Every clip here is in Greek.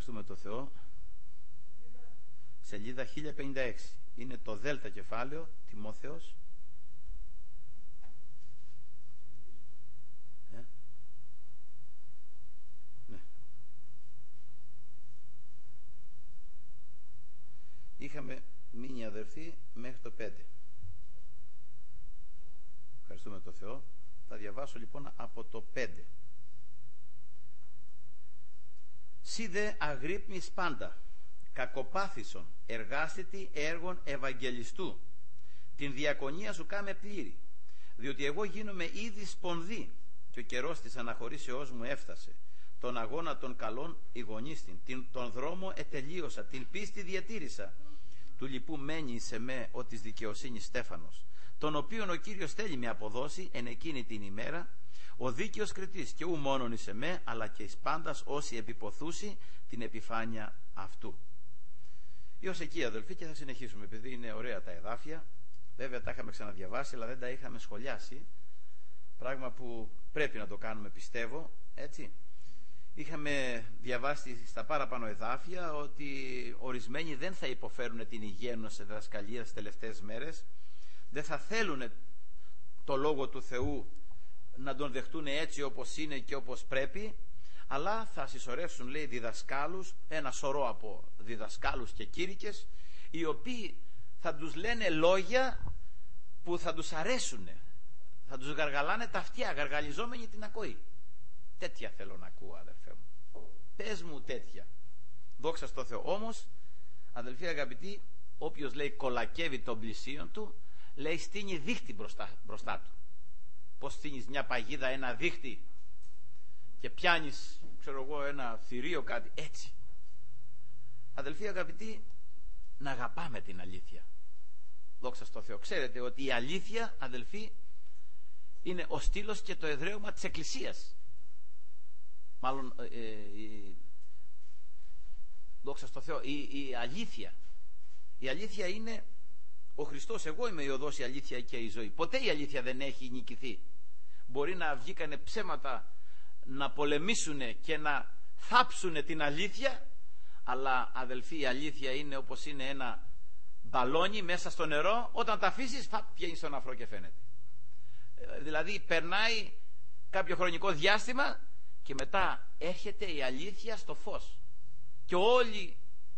Ευχαριστούμε το Θεό. Σελίδα 1056. Είναι το δέλτα κεφάλαιο, Τιμόθεος. Ναι. Είχαμε μείνει, αδερφοί, μέχρι το 5. Ευχαριστούμε το Θεό. Θα διαβάσω λοιπόν από το 5. Σι δε αγρύπνης πάντα, κακοπάθησον, εργάστητη έργων Ευαγγελιστού, την διακονία σου κάμε πλήρη, διότι εγώ γίνομαι ήδη σπονδί και ο καιρός της αναχωρήσεώς μου έφτασε. Τον αγώνα των καλών ηγονίστην, τον δρόμο ετελείωσα, την πίστη διατήρησα. Του λοιπού μένει σε με ο της δικαιοσύνης Στέφανος, τον οποίον ο Κύριος θέλει με αποδώσει εν εκείνη την ημέρα, ο δίκαιος κριτής, και ου μόνον εις εμέ, αλλά και εις πάντας όσοι επιποθούσι την επιφάνεια αυτού. Ως εκεί, αδελφοί, και θα συνεχίσουμε, επειδή είναι ωραία τα εδάφια. Βέβαια τα είχαμε ξαναδιαβάσει, αλλά δεν τα είχαμε σχολιάσει, πράγμα που πρέπει να το κάνουμε, πιστεύω, έτσι. Είχαμε διαβάσει στα παραπάνω εδάφια ότι ορισμένοι δεν θα υποφέρουν την υγιένωση σε διδασκαλία στις τελευταίες μέρες, δεν θα θέλουν το Λόγο του Θεού να τον δεχτούν έτσι όπως είναι και όπως πρέπει, αλλά θα συσσωρεύσουν, λέει, διδασκάλους, ένα σωρό από διδασκάλους και κήρυκες, οι οποίοι θα τους λένε λόγια που θα τους αρέσουν, θα τους γαργαλάνε τα αυτιά, γαργαλιζόμενοι την ακοή. Τέτοια θέλω να ακούω, αδερφέ μου, πες μου τέτοια. Δόξα στο Θεό. Όμως, αδελφοί αγαπητοί, όποιος, λέει, κολακεύει τον πλησίον του, λέει, στείνει δίχτυ μπροστά του. Πως στείνεις μια παγίδα, ένα δίχτυ, και πιάνεις, ξέρω εγώ, ένα θηρίο, κάτι έτσι. Αδελφοί αγαπητοί, να αγαπάμε την αλήθεια. Δόξα στο Θεό. Ξέρετε ότι η αλήθεια, αδελφοί, είναι ο στήλος και το εδραίωμα της Εκκλησίας. Μάλλον δόξα στο Θεό, η αλήθεια. Η αλήθεια είναι ο Χριστός. Εγώ είμαι η οδός, η αλήθεια και η ζωή. Ποτέ η αλήθεια δεν έχει νικηθεί. Μπορεί να βγήκανε ψέματα να πολεμήσουν και να θάψουν την αλήθεια, αλλά αδελφοί, η αλήθεια είναι όπως είναι ένα μπαλόνι μέσα στο νερό, όταν τα αφήσεις βγαίνει στον αφρό και φαίνεται. Δηλαδή περνάει κάποιο χρονικό διάστημα και μετά έρχεται η αλήθεια στο φως και όλοι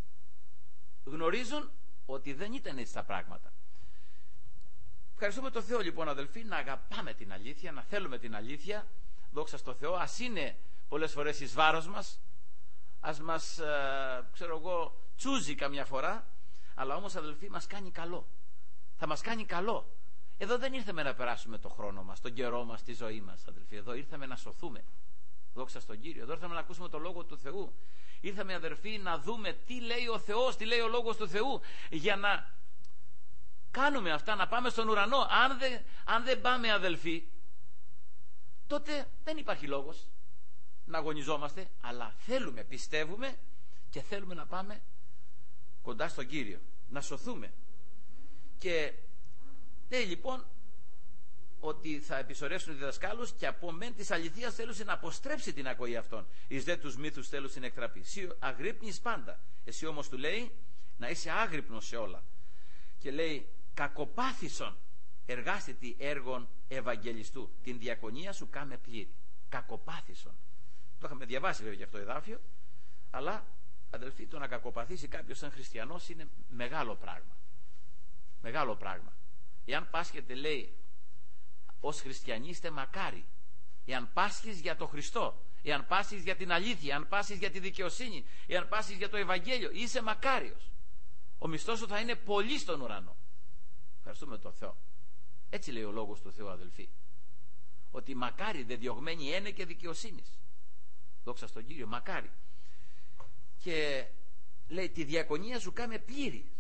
γνωρίζουν ότι δεν ήταν έτσι τα πράγματα. Ευχαριστούμε τον Θεό λοιπόν, αδελφοί, να αγαπάμε την αλήθεια, να θέλουμε την αλήθεια. Δόξα στο Θεό. Ας είναι πολλές φορές εις βάρος μας, ας μας ξέρω εγώ τσούζει καμιά φορά, αλλά όμως, αδελφοί, μας κάνει καλό. Θα μας κάνει καλό. Εδώ δεν ήρθαμε να περάσουμε το χρόνο μας, τον καιρό μας, τη ζωή μας, αδελφοί. Εδώ ήρθαμε να σωθούμε. Δόξα στον Κύριο. Εδώ ήρθαμε να ακούσουμε το Λόγο του Θεού. Ήρθαμε, αδελφοί, να δούμε τι λέει ο Θεός, τι λέει ο Λόγος του Θεού, για να κάνουμε αυτά, να πάμε στον ουρανό. Αν δεν πάμε, αδελφοί, τότε δεν υπάρχει λόγος να αγωνιζόμαστε, αλλά θέλουμε, πιστεύουμε και θέλουμε να πάμε κοντά στον Κύριο, να σωθούμε. Και λέει λοιπόν ότι θα επισορεύσουν οι διδασκάλους και από μεν της αληθείας θέλουν να αποστρέψει την ακοή αυτών. Εις δε τους μύθους θέλουν να εκτραπεί. Εσύ αγρύπνεις πάντα. Εσύ όμως του λέει να είσαι άγρυπνος σε όλα. Και λέει κακοπάθησον εργάστητη έργων Ευαγγελιστού, την διακονία σου κάμε πλήρη. Κακοπάθησον. Το είχαμε διαβάσει βέβαια για αυτό το εδάφιο, αλλά αδελφοί, το να κακοπαθήσει κάποιος σαν χριστιανός είναι μεγάλο πράγμα. Μεγάλο πράγμα. Εάν πάσχετε, λέει, ως χριστιανοί είστε μακάρι. Εάν πάσχεις για το Χριστό, εάν πάσχεις για την αλήθεια, εάν πάσχεις για τη δικαιοσύνη, εάν πάσχεις για το Ευαγγέλιο, είσαι μακάριος. Ο μισθός σου θα είναι πολύ στον ουρανό. Ευχαριστούμε τον Θεό. Έτσι λέει ο Λόγος του Θεού, αδελφοί. Ότι μακάρι δε διωγμένοι ένε και δικαιοσύνης. Δόξα στον Κύριο, μακάρι. Και λέει τη διακονία σου κάμε πλήρη.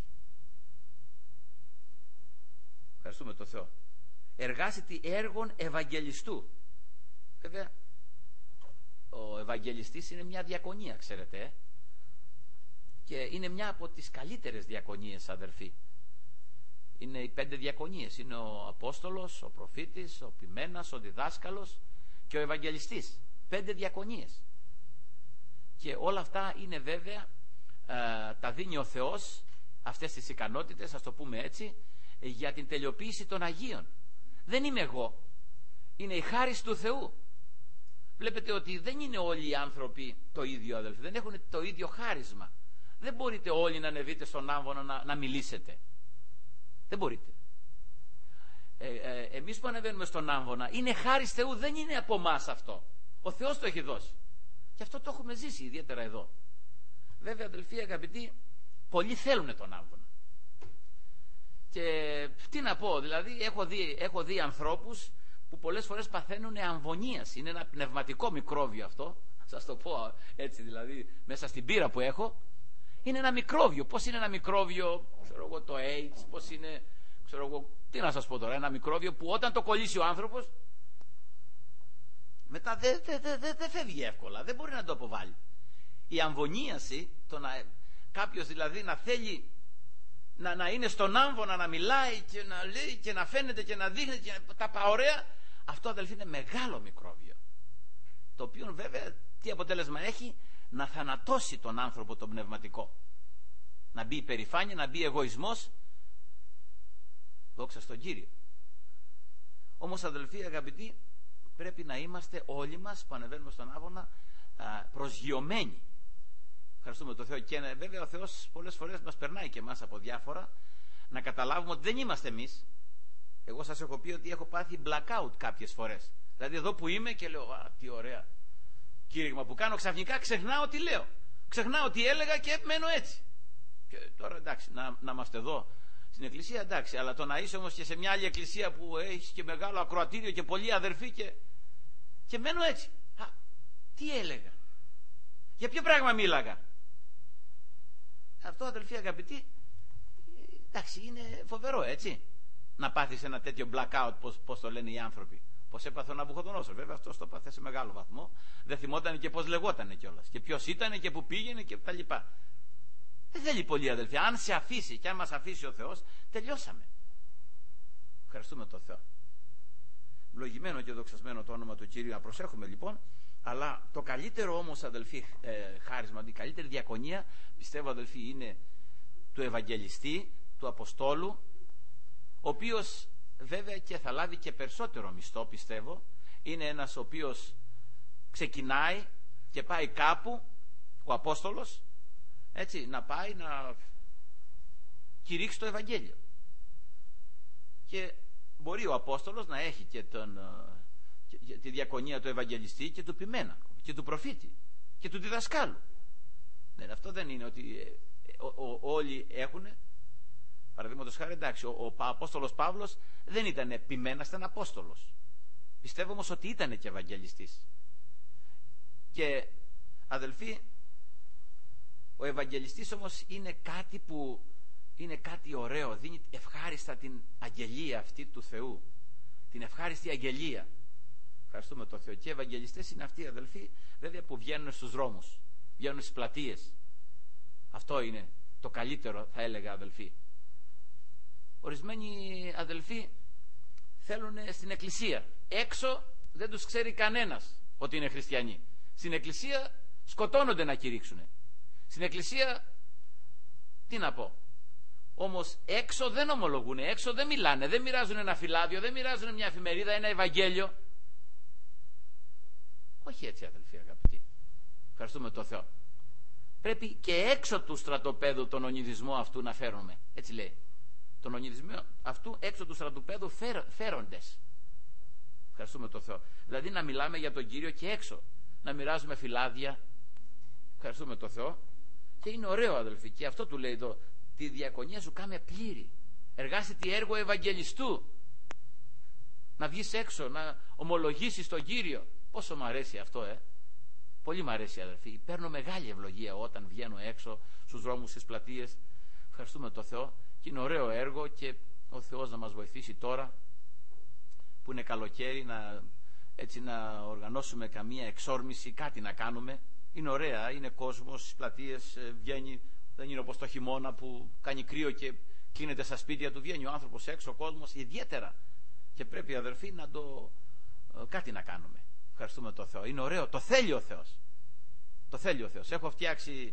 Ευχαριστούμε τον Θεό. Εργάσιτη έργων Ευαγγελιστού. Βέβαια ο Ευαγγελιστής είναι μια διακονία, ξέρετε, και είναι μια από τις καλύτερες διακονίες, αδερφοί. Είναι οι 5 διακονίες. Είναι ο Απόστολος, ο Προφήτης, ο Ποιμένας, ο Διδάσκαλος και ο Ευαγγελιστής. 5 διακονίες. Και όλα αυτά είναι βέβαια, τα δίνει ο Θεός, αυτές τις ικανότητες, ας το πούμε έτσι, για την τελειοποίηση των Αγίων. Δεν είμαι εγώ, είναι η χάρις του Θεού. Βλέπετε ότι δεν είναι όλοι οι άνθρωποι το ίδιο, αδελφοί, δεν έχουν το ίδιο χάρισμα. Δεν μπορείτε όλοι να ανεβείτε στον άμβονα να μιλήσετε. Δεν μπορείτε. Εμείς που ανεβαίνουμε στον άμβονα, είναι χάρις Θεού, δεν είναι από εμάς αυτό. Ο Θεός το έχει δώσει. Και αυτό το έχουμε ζήσει ιδιαίτερα εδώ. Βέβαια, αδελφοί αγαπητοί, πολλοί θέλουν τον άμβονα. Και τι να πω, δηλαδή έχω δει ανθρώπους που πολλές φορές παθαίνουν αμβονίαση. Είναι ένα πνευματικό μικρόβιο αυτό. Σας το πω έτσι, δηλαδή μέσα στην πείρα που έχω. Είναι ένα μικρόβιο. Πώς είναι ένα μικρόβιο, ξέρω εγώ, το AIDS, πώς είναι, ξέρω εγώ, τι να σας πω τώρα, ένα μικρόβιο που όταν το κολλήσει ο άνθρωπος, μετά δεν φεύγει εύκολα, δεν μπορεί να το αποβάλει. Η αμβονίαση, κάποιος δηλαδή να θέλει να είναι στον άμβονα, να μιλάει και να λέει και να φαίνεται και να δείχνει και τα ωραία, αυτό, αδελφοί, είναι μεγάλο μικρόβιο, το οποίο βέβαια τι αποτέλεσμα έχει? Να θανατώσει τον άνθρωπο τον πνευματικό, να μπει υπερηφάνεια, να μπει εγωισμός. Δόξα στον Κύριο. Όμως, αδελφοί αγαπητοί, πρέπει να είμαστε όλοι μας που ανεβαίνουμε στον άμβονα προσγειωμένοι. Ευχαριστούμε τον Θεό. Και βέβαια ο Θεός πολλές φορές μας περνάει και εμάς από διάφορα, να καταλάβουμε ότι δεν είμαστε εμείς. Εγώ σας έχω πει ότι έχω πάθει blackout κάποιες φορές. Δηλαδή εδώ που είμαι και λέω, τι ωραία κήρυγμα που κάνω, ξαφνικά ξεχνάω τι λέω, ξεχνάω τι έλεγα και μένω έτσι. Και τώρα εντάξει, να είμαστε εδώ στην εκκλησία, εντάξει, αλλά το να είσαι όμως και σε μια άλλη εκκλησία που έχει και μεγάλο ακροατήριο και πολλοί αδερφοί και μένω έτσι. Τι έλεγα, για ποιο πράγμα μίλαγα? Αυτό, αδελφοί αγαπητοί, εντάξει, είναι φοβερό, έτσι, να πάθεις ένα τέτοιο blackout, πώς το λένε οι άνθρωποι. Πώς έπαθε ο Ναβουχοδονόσορ. Βέβαια αυτός το πάθε σε μεγάλο βαθμό. Δεν θυμόταν και πώς λεγότανε κιόλας. Και ποιος ήτανε και που πήγαινε και τα λοιπά. Δεν θέλει πολύ, αδελφοί. Αν σε αφήσει και αν μας αφήσει ο Θεός, τελειώσαμε. Ευχαριστούμε τον Θεό. Λογημένο και δοξασμένο το όνομα του Κυρίου. Να προσέχουμε λοιπόν. Αλλά το καλύτερο όμως, αδελφοί, χάρισμα, η καλύτερη διακονία, πιστεύω, αδελφοί, είναι του Ευαγγελιστή, του Αποστόλου, ο οποίος βέβαια και θα λάβει και περισσότερο μισθό, πιστεύω. Είναι ένας ο οποίος ξεκινάει και πάει κάπου, ο Απόστολος, έτσι, να πάει να κηρύξει το Ευαγγέλιο. Και μπορεί ο Απόστολος να έχει και τη διακονία του Ευαγγελιστή και του ποιμένα και του προφήτη και του διδασκάλου. Αυτό δεν είναι ότι όλοι έχουν. Παραδείγματος χάρη, εντάξει, ο Απόστολος Παύλος δεν ήταν ποιμένας, ήταν Απόστολος. Πιστεύω όμως ότι ήταν και Ευαγγελιστής. Και αδελφοί, ο Ευαγγελιστής όμως είναι κάτι που είναι κάτι ωραίο, δίνει ευχάριστα την αγγελία αυτή του Θεού, την ευχάριστη αγγελία. Ευχαριστούμε τον Θεό. Και οι Ευαγγελιστές είναι αυτοί, αδελφοί, βέβαια, που βγαίνουν στους δρόμους, βγαίνουν στις πλατείες. Αυτό είναι το καλύτερο, θα έλεγα, αδελφοί. Ορισμένοι, αδελφοί, θέλουν στην εκκλησία. Έξω δεν τους ξέρει κανένας ότι είναι χριστιανοί. Στην εκκλησία σκοτώνονται να κηρύξουν. Στην εκκλησία, τι να πω, όμως έξω δεν ομολογούν, έξω δεν μιλάνε, δεν μοιράζουν ένα φυλάδιο, δεν μοιράζουν μια εφημερίδα, ένα Ευαγγέλιο. Όχι έτσι, αδελφοί αγαπητοί. Ευχαριστούμε τον Θεό. Πρέπει και έξω του στρατοπέδου τον ονειδισμό αυτού να φέρουμε. Έτσι λέει. Τον ονειδισμό αυτού έξω του στρατοπέδου φέροντες. Ευχαριστούμε τον Θεό. Δηλαδή να μιλάμε για τον Κύριο και έξω. Να μοιράζουμε φυλάδια. Ευχαριστούμε τον Θεό. Και είναι ωραίο, αδελφοί. Και αυτό του λέει εδώ. Τη διακονία σου κάμε πλήρη. Εργάστη τι έργο Ευαγγελιστού. Να βγεις έξω, να ομολογήσεις τον Κύριο. Πόσο μ' αρέσει αυτό, Πολύ μ' αρέσει, αδελφοί. Παίρνω μεγάλη ευλογία όταν βγαίνω έξω στους δρόμους, στις πλατείες. Ευχαριστούμε τον Θεό. Και είναι ωραίο έργο και ο Θεός να μας βοηθήσει τώρα που είναι καλοκαίρι έτσι να οργανώσουμε καμία εξόρμηση, κάτι να κάνουμε. Είναι ωραία, είναι κόσμος στις πλατείες, βγαίνει, δεν είναι όπως το χειμώνα που κάνει κρύο και κλείνεται στα σπίτια του, βγαίνει ο άνθρωπος έξω, ο κόσμος ιδιαίτερα. Και πρέπει, αδερφοί, να κάτι να κάνουμε. Ευχαριστούμε τον Θεό. Είναι ωραίο, το θέλει ο Θεός. Το θέλει ο Θεός. Έχω φτιάξει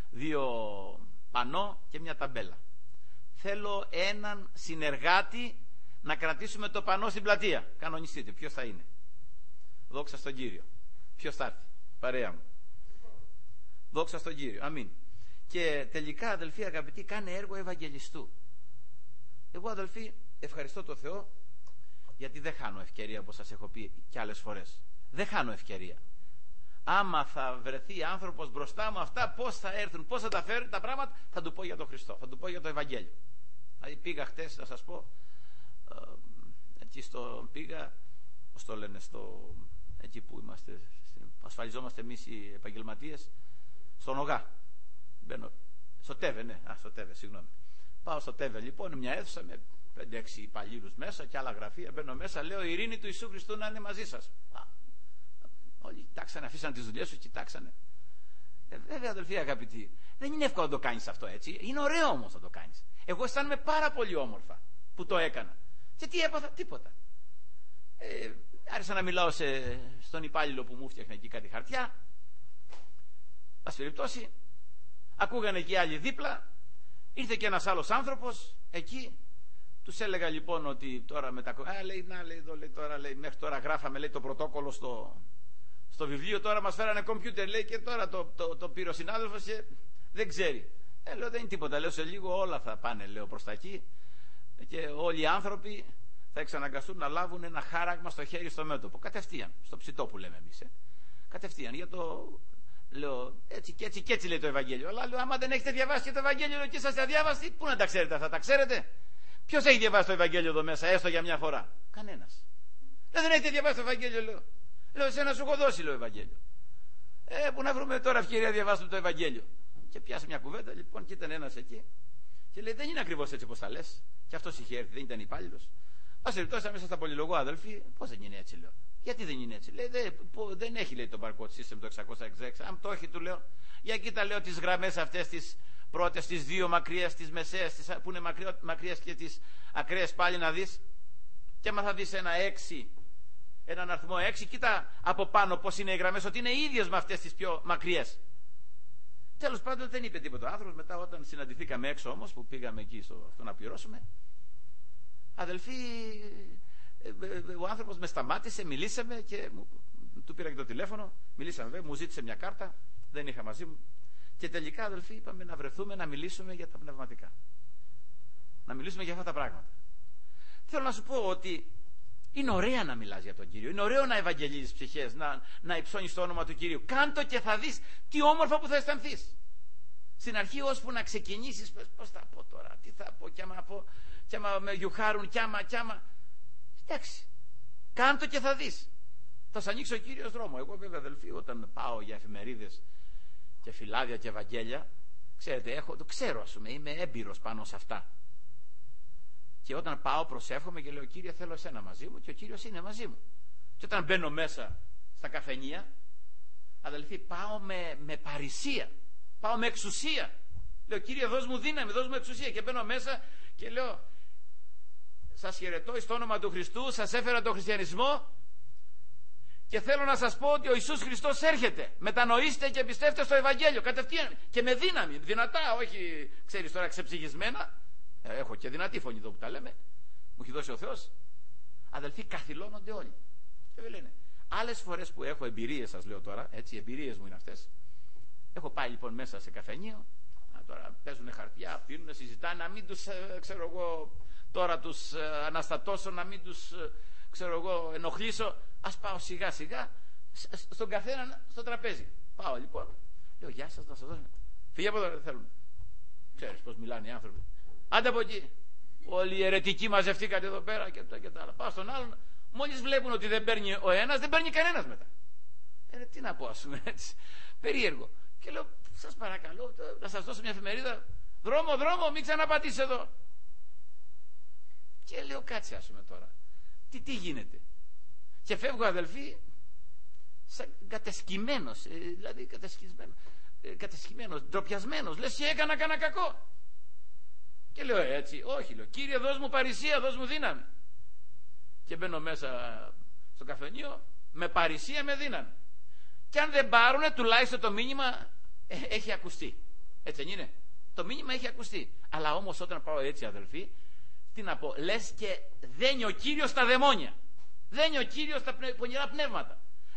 2 πανό και μια ταμπέλα. Θέλω έναν συνεργάτη να κρατήσουμε το πανό στην πλατεία. Κανονιστείτε ποιος θα είναι. Δόξα στον Κύριο. Ποιος θα έρθει? Παρέα μου. Δόξα στον Κύριο. Αμήν. Και τελικά, αδελφοί αγαπητοί, κάνε έργο ευαγγελιστού. Εγώ, αδελφοί, ευχαριστώ τον Θεό, γιατί δεν χάνω ευκαιρία, όπως σας έχω πει και άλλες φορές. Δεν χάνω ευκαιρία. Άμα θα βρεθεί άνθρωπος μπροστά μου, αυτά πώς θα έρθουν, πώς θα τα φέρουν τα πράγματα, θα του πω για τον Χριστό, θα του πω για το Ευαγγέλιο. Δηλαδή πήγα χτες, να σας πω, εκεί πήγα, πώς το λένε, εκεί που είμαστε, ασφαλιζόμαστε εμείς οι επαγγελματίες, στον ΟΓΑ. Μπαίνω, στο ΤΕΒΕ, ναι, στο ΤΕΒΕ, συγγνώμη. Πάω στο ΤΕΒΕ λοιπόν, μια αίθουσα με 5-6 υπαλλήλους μέσα και άλλα γραφεία. Μπαίνω μέσα, λέω: η ειρήνη του Ιησού Χριστού να είναι μαζί σας. Όλοι κοιτάξανε, αφήσαν τις δουλειές τους, κοιτάξανε. Βέβαια, αδελφοί αγαπητοί, δεν είναι εύκολο να το κάνεις αυτό έτσι. Είναι ωραίο όμως να το κάνεις. Εγώ αισθάνομαι πάρα πολύ όμορφα που το έκανα. Και τι έπαθα? Τίποτα. Άρχισα να μιλάω στον υπάλληλο που μου φτιάχνε εκεί κάτι χαρτιά. Πάση περιπτώσει, ακούγανε και οι άλλοι δίπλα. Ήρθε και ένας άλλος άνθρωπος εκεί. Τους έλεγα λοιπόν ότι τώρα λέει, εδώ, λέει, τώρα, λέει, μέχρι τώρα γράφαμε, λέει, το πρωτόκολλο στο βιβλίο, τώρα μας φέρανε κομπιούτερ, λέει, και τώρα το πήρε ο συνάδελφος και δεν ξέρει. Λέω: δεν είναι τίποτα, λέω, σε λίγο όλα θα πάνε, λέω, προς τα εκεί και όλοι οι άνθρωποι θα εξαναγκαστούν να λάβουν ένα χάραγμα στο χέρι, στο μέτωπο, κατευθείαν, στο ψητό που λέμε εμείς, κατευθείαν, για το... Λέω: έτσι και έτσι λέει το Ευαγγέλιο. Αλλά λέω: άμα δεν έχετε διαβάσει και το Ευαγγέλιο, λέω, και είσαστε αδιάβαστοι, πού να τα ξέρετε αυτά? Τα ξέρετε? Ποιος έχει διαβάσει το Ευαγγέλιο εδώ μέσα, έστω για μια φορά? Κανένας. Δεν έχετε διαβάσει το Ευαγγέλιο, λέω. Λέω: εσένα σου έχω δώσει, λέω, Ευαγγέλιο. Που να βρούμε τώρα ευκαιρία να διαβάσουμε το Ευαγγέλιο. Και πιάσε μια κουβέντα λοιπόν, και ήταν ένας εκεί. Και λέει: δεν είναι ακριβώς έτσι όπως τα λες. Και αυτός είχε έρθει, δεν ήταν υπάλληλος. Ας περιπτώσει, μέσα στα πολυλογώ, αδελφοί, πώς δεν είναι έτσι, λέω. Γιατί δεν είναι έτσι? Λέει: δεν έχει, λέει, το barcode system το 666. Αν το έχει, του λέω, για κοίτα, λέω, τις γραμμές αυτές τις πρώτες, τις 2 μακριές, τις μεσαίες, που είναι μακριές και τις ακραίες πάλι να δεις. Και άμα θα δεις έναν αριθμό 6, κοίτα από πάνω πώς είναι οι γραμμές, ότι είναι ίδιες με αυτές τις πιο μακριές. Τέλος πάντων δεν είπε τίποτα ο άνθρωπος. Μετά, όταν συναντηθήκαμε έξω όμως, που πήγαμε εκεί στο να πληρώσουμε, αδελφοί, ο άνθρωπος με σταμάτησε, μιλήσαμε και του πήρα και το τηλέφωνο, μιλήσαμε, μου ζήτησε μια κάρτα, δεν είχα μαζί μου, και τελικά, αδελφοί, είπαμε να βρεθούμε να μιλήσουμε για τα πνευματικά, να μιλήσουμε για αυτά τα πράγματα. Θέλω να σου πω ότι είναι ωραία να μιλάς για τον Κύριο, είναι ωραίο να ευαγγελίζεις ψυχές, να υψώνεις το όνομα του Κυρίου. Κάντο και θα δεις τι όμορφα που θα αισθανθείς. Στην αρχή, ώσπου να ξεκινήσεις, πώς θα πω τώρα, τι θα πω, κι άμα με γιουχάρουν, κι άμα. Εντάξει, κάντο και θα δεις. Θα σ' ανοίξει ο Κύριος δρόμο. Εγώ, βέβαια, αδελφοί, όταν πάω για εφημερίδες και φυλάδια και Ευαγγέλια, ξέρετε, το ξέρω, ας πούμε, είμαι έμπειρος πάνω σε αυτά. Και όταν πάω, προσεύχομαι και λέω: Κύριε, θέλω εσένα μαζί μου, και ο Κύριος είναι μαζί μου. Και όταν μπαίνω μέσα στα καφενεία, αδελφοί, πάω με παρησία, πάω με εξουσία. Λέω: Κύριε, δώσ' μου δύναμη, δώσ' μου εξουσία. Και μπαίνω μέσα και λέω: σας χαιρετώ εις το όνομα του Χριστού, σας έφερα τον χριστιανισμό και θέλω να σας πω ότι ο Ιησούς Χριστός έρχεται. Μετανοήστε και πιστεύετε στο Ευαγγέλιο κατευθείαν και με δύναμη, δυνατά, όχι, ξέρεις τώρα, ξεψυχισμένα. Έχω και δυνατή φωνή εδώ που τα λέμε, μου έχει δώσει ο Θεός. Αδελφοί, καθυλώνονται όλοι και λένε. Άλλες φορές που έχω εμπειρίες, σας λέω τώρα, έτσι, οι εμπειρίες μου είναι αυτές. Έχω πάει λοιπόν μέσα σε καφενείο, τώρα παίζουν χαρτιά, πίνουν, συζητάνε, να μην τους, ξέρω εγώ, τώρα τους αναστατώσω, να μην τους, ξέρω εγώ, ενοχλήσω. Ας πάω σιγά σιγά στον καθένα στο τραπέζι. Πάω λοιπόν, λέω: γεια σας, να σας δώσω. Φύγε από εδώ, δεν θέλουν. Ξέρεις πώς μιλάνε οι άνθρωποι. Άντε από εκεί. Όλοι οι αιρετικοί μαζευτήκατε εδώ πέρα και τα άλλα. Πάω στον άλλον, μόλις βλέπουν ότι δεν παίρνει ο ένας, δεν παίρνει κανένας μετά. Τι να πω, ας πούμε, έτσι. Περίεργο. Και λέω: σας παρακαλώ, να σας δώσω μια εφημερίδα. Δρόμο, μην ξαναπατήσει εδώ. Και λέω: κάτσε, ας πούμε τώρα. Τι γίνεται. Και φεύγω, αδελφοί, σαν κατεσκυμμένος, δηλαδή κατεσκυμμένος, ντροπιασμένος. Λες και έκανα κακό. Και λέω: έτσι, όχι, λέω: Κύριε, δώσ' μου παρησία, δώσ' μου δύναμη. Και μπαίνω μέσα στο καφενείο με παρησία, με δύναμη. Και αν δεν πάρουνε, τουλάχιστον το μήνυμα έχει ακουστεί. Έτσι δεν είναι? Το μήνυμα έχει ακουστεί. Αλλά όμως όταν πάω έτσι, αδελφοί, τι να πω, λες και δένει ο Κύριος στα δαιμόνια. Δένει ο Κύριος στα πονηρά πνεύματα.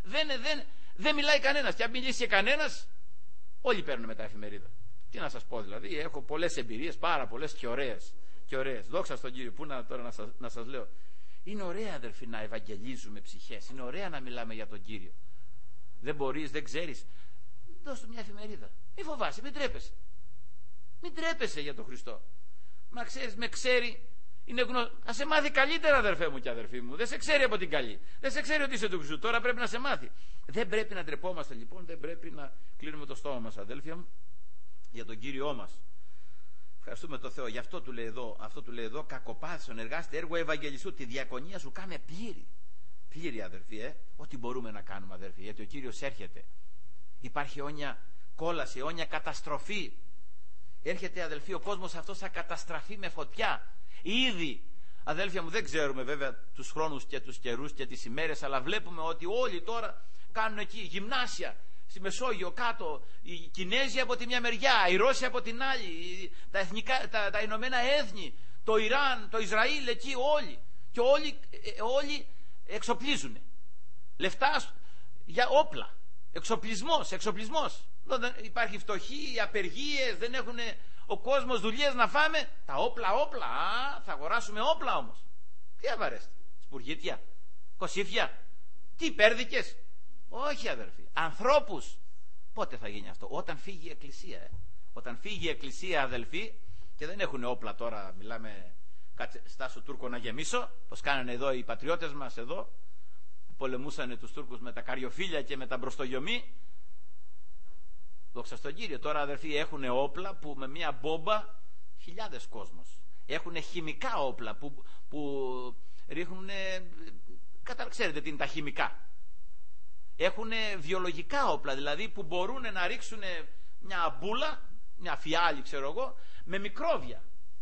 Δεν μιλάει κανένας. Και αν μιλήσει και κανένας, όλοι παίρνουν μετά εφημερίδα. Τι να σας πω δηλαδή, έχω πολλές εμπειρίες, πάρα πολλές και ωραίες. Δόξα στον Κύριο. Πού τώρα να σας λέω. Είναι ωραία, αδελφοί, να ευαγγελίζουμε ψυχές. Είναι ωραία να μιλάμε για τον Κύριο. Δεν μπορείς, δεν ξέρεις. Δώσ' του μια εφημερίδα. Μη φοβάσαι, μην τρέπεσαι. Μην τρέπεσαι για τον Χριστό. Μα ξέρεις, με ξέρει. Θα σε μάθει καλύτερα, αδερφέ μου και αδερφή μου. Δεν σε ξέρει από την καλή. Δεν σε ξέρει ότι είσαι του Χριστού. Τώρα πρέπει να σε μάθει. Δεν πρέπει να ντρεπόμαστε λοιπόν. Δεν πρέπει να κλείνουμε το στόμα μας, αδέλφια μου, για τον Κύριό μας. Ευχαριστούμε τον Θεό. Γι' αυτό του λέει εδώ, κακοπάθησον, εργάστε έργο Ευαγγελιστού. Τη διακονία σου κάνε πλήρη. Πλήρη, αδερφοί, ό,τι μπορούμε να κάνουμε, αδερφοί, γιατί ο Κύριος έρχεται. Υπάρχει αιώνια κόλαση, αιώνια καταστροφή. Έρχεται, αδελφοί, ο κόσμος αυτός θα καταστραφεί με φωτιά. Ήδη, αδέλφια μου, δεν ξέρουμε βέβαια τους χρόνους και τους καιρούς και τις ημέρες, αλλά βλέπουμε ότι όλοι τώρα κάνουν εκεί γυμνάσια στη Μεσόγειο κάτω, οι Κινέζοι από τη μια μεριά, οι Ρώσοι από την άλλη, τα Ηνωμένα Έθνη, το Ιράν, το Ισραήλ, εκεί όλοι. Και όλοι εξοπλίζουν. Λεφτά για όπλα. Εξοπλισμός. Υπάρχει φτωχοί, απεργίες, δεν έχουν ο κόσμος δουλειές να φάμε. Τα όπλα, θα αγοράσουμε όπλα όμως. Τι αβαρέστε, σπουργίτια, κοσίφια, τι πέρδικες? Όχι, αδερφοί, ανθρώπους. Πότε θα γίνει αυτό? Όταν φύγει η Εκκλησία. Όταν φύγει η Εκκλησία, αδελφοί, και δεν έχουν όπλα τώρα, μιλάμε, κάτσε στάσου Τούρκο να γεμίσω, πως κάνανε εδώ οι πατριώτες μας εδώ, που πολεμούσαν τους Τούρκους με τα καριοφύλια και με τα μπροστογιομί. Δόξα στον Κύριο. Τώρα, αδερφοί, έχουν όπλα που με μια μπόμπα χιλιάδες κόσμος. Έχουν χημικά όπλα που ρίχνουν, ξέρετε τι είναι τα χημικά. Έχουν βιολογικά όπλα, δηλαδή που μπορούν να ρίξουν μια μπούλα, μια φιάλη ξέρω εγώ, με μικρόβια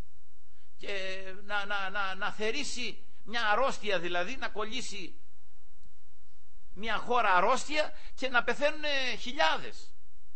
και να θερήσει μια αρρώστια, δηλαδή να κολλήσει μια χώρα αρρώστια και να πεθαίνουν χιλιάδες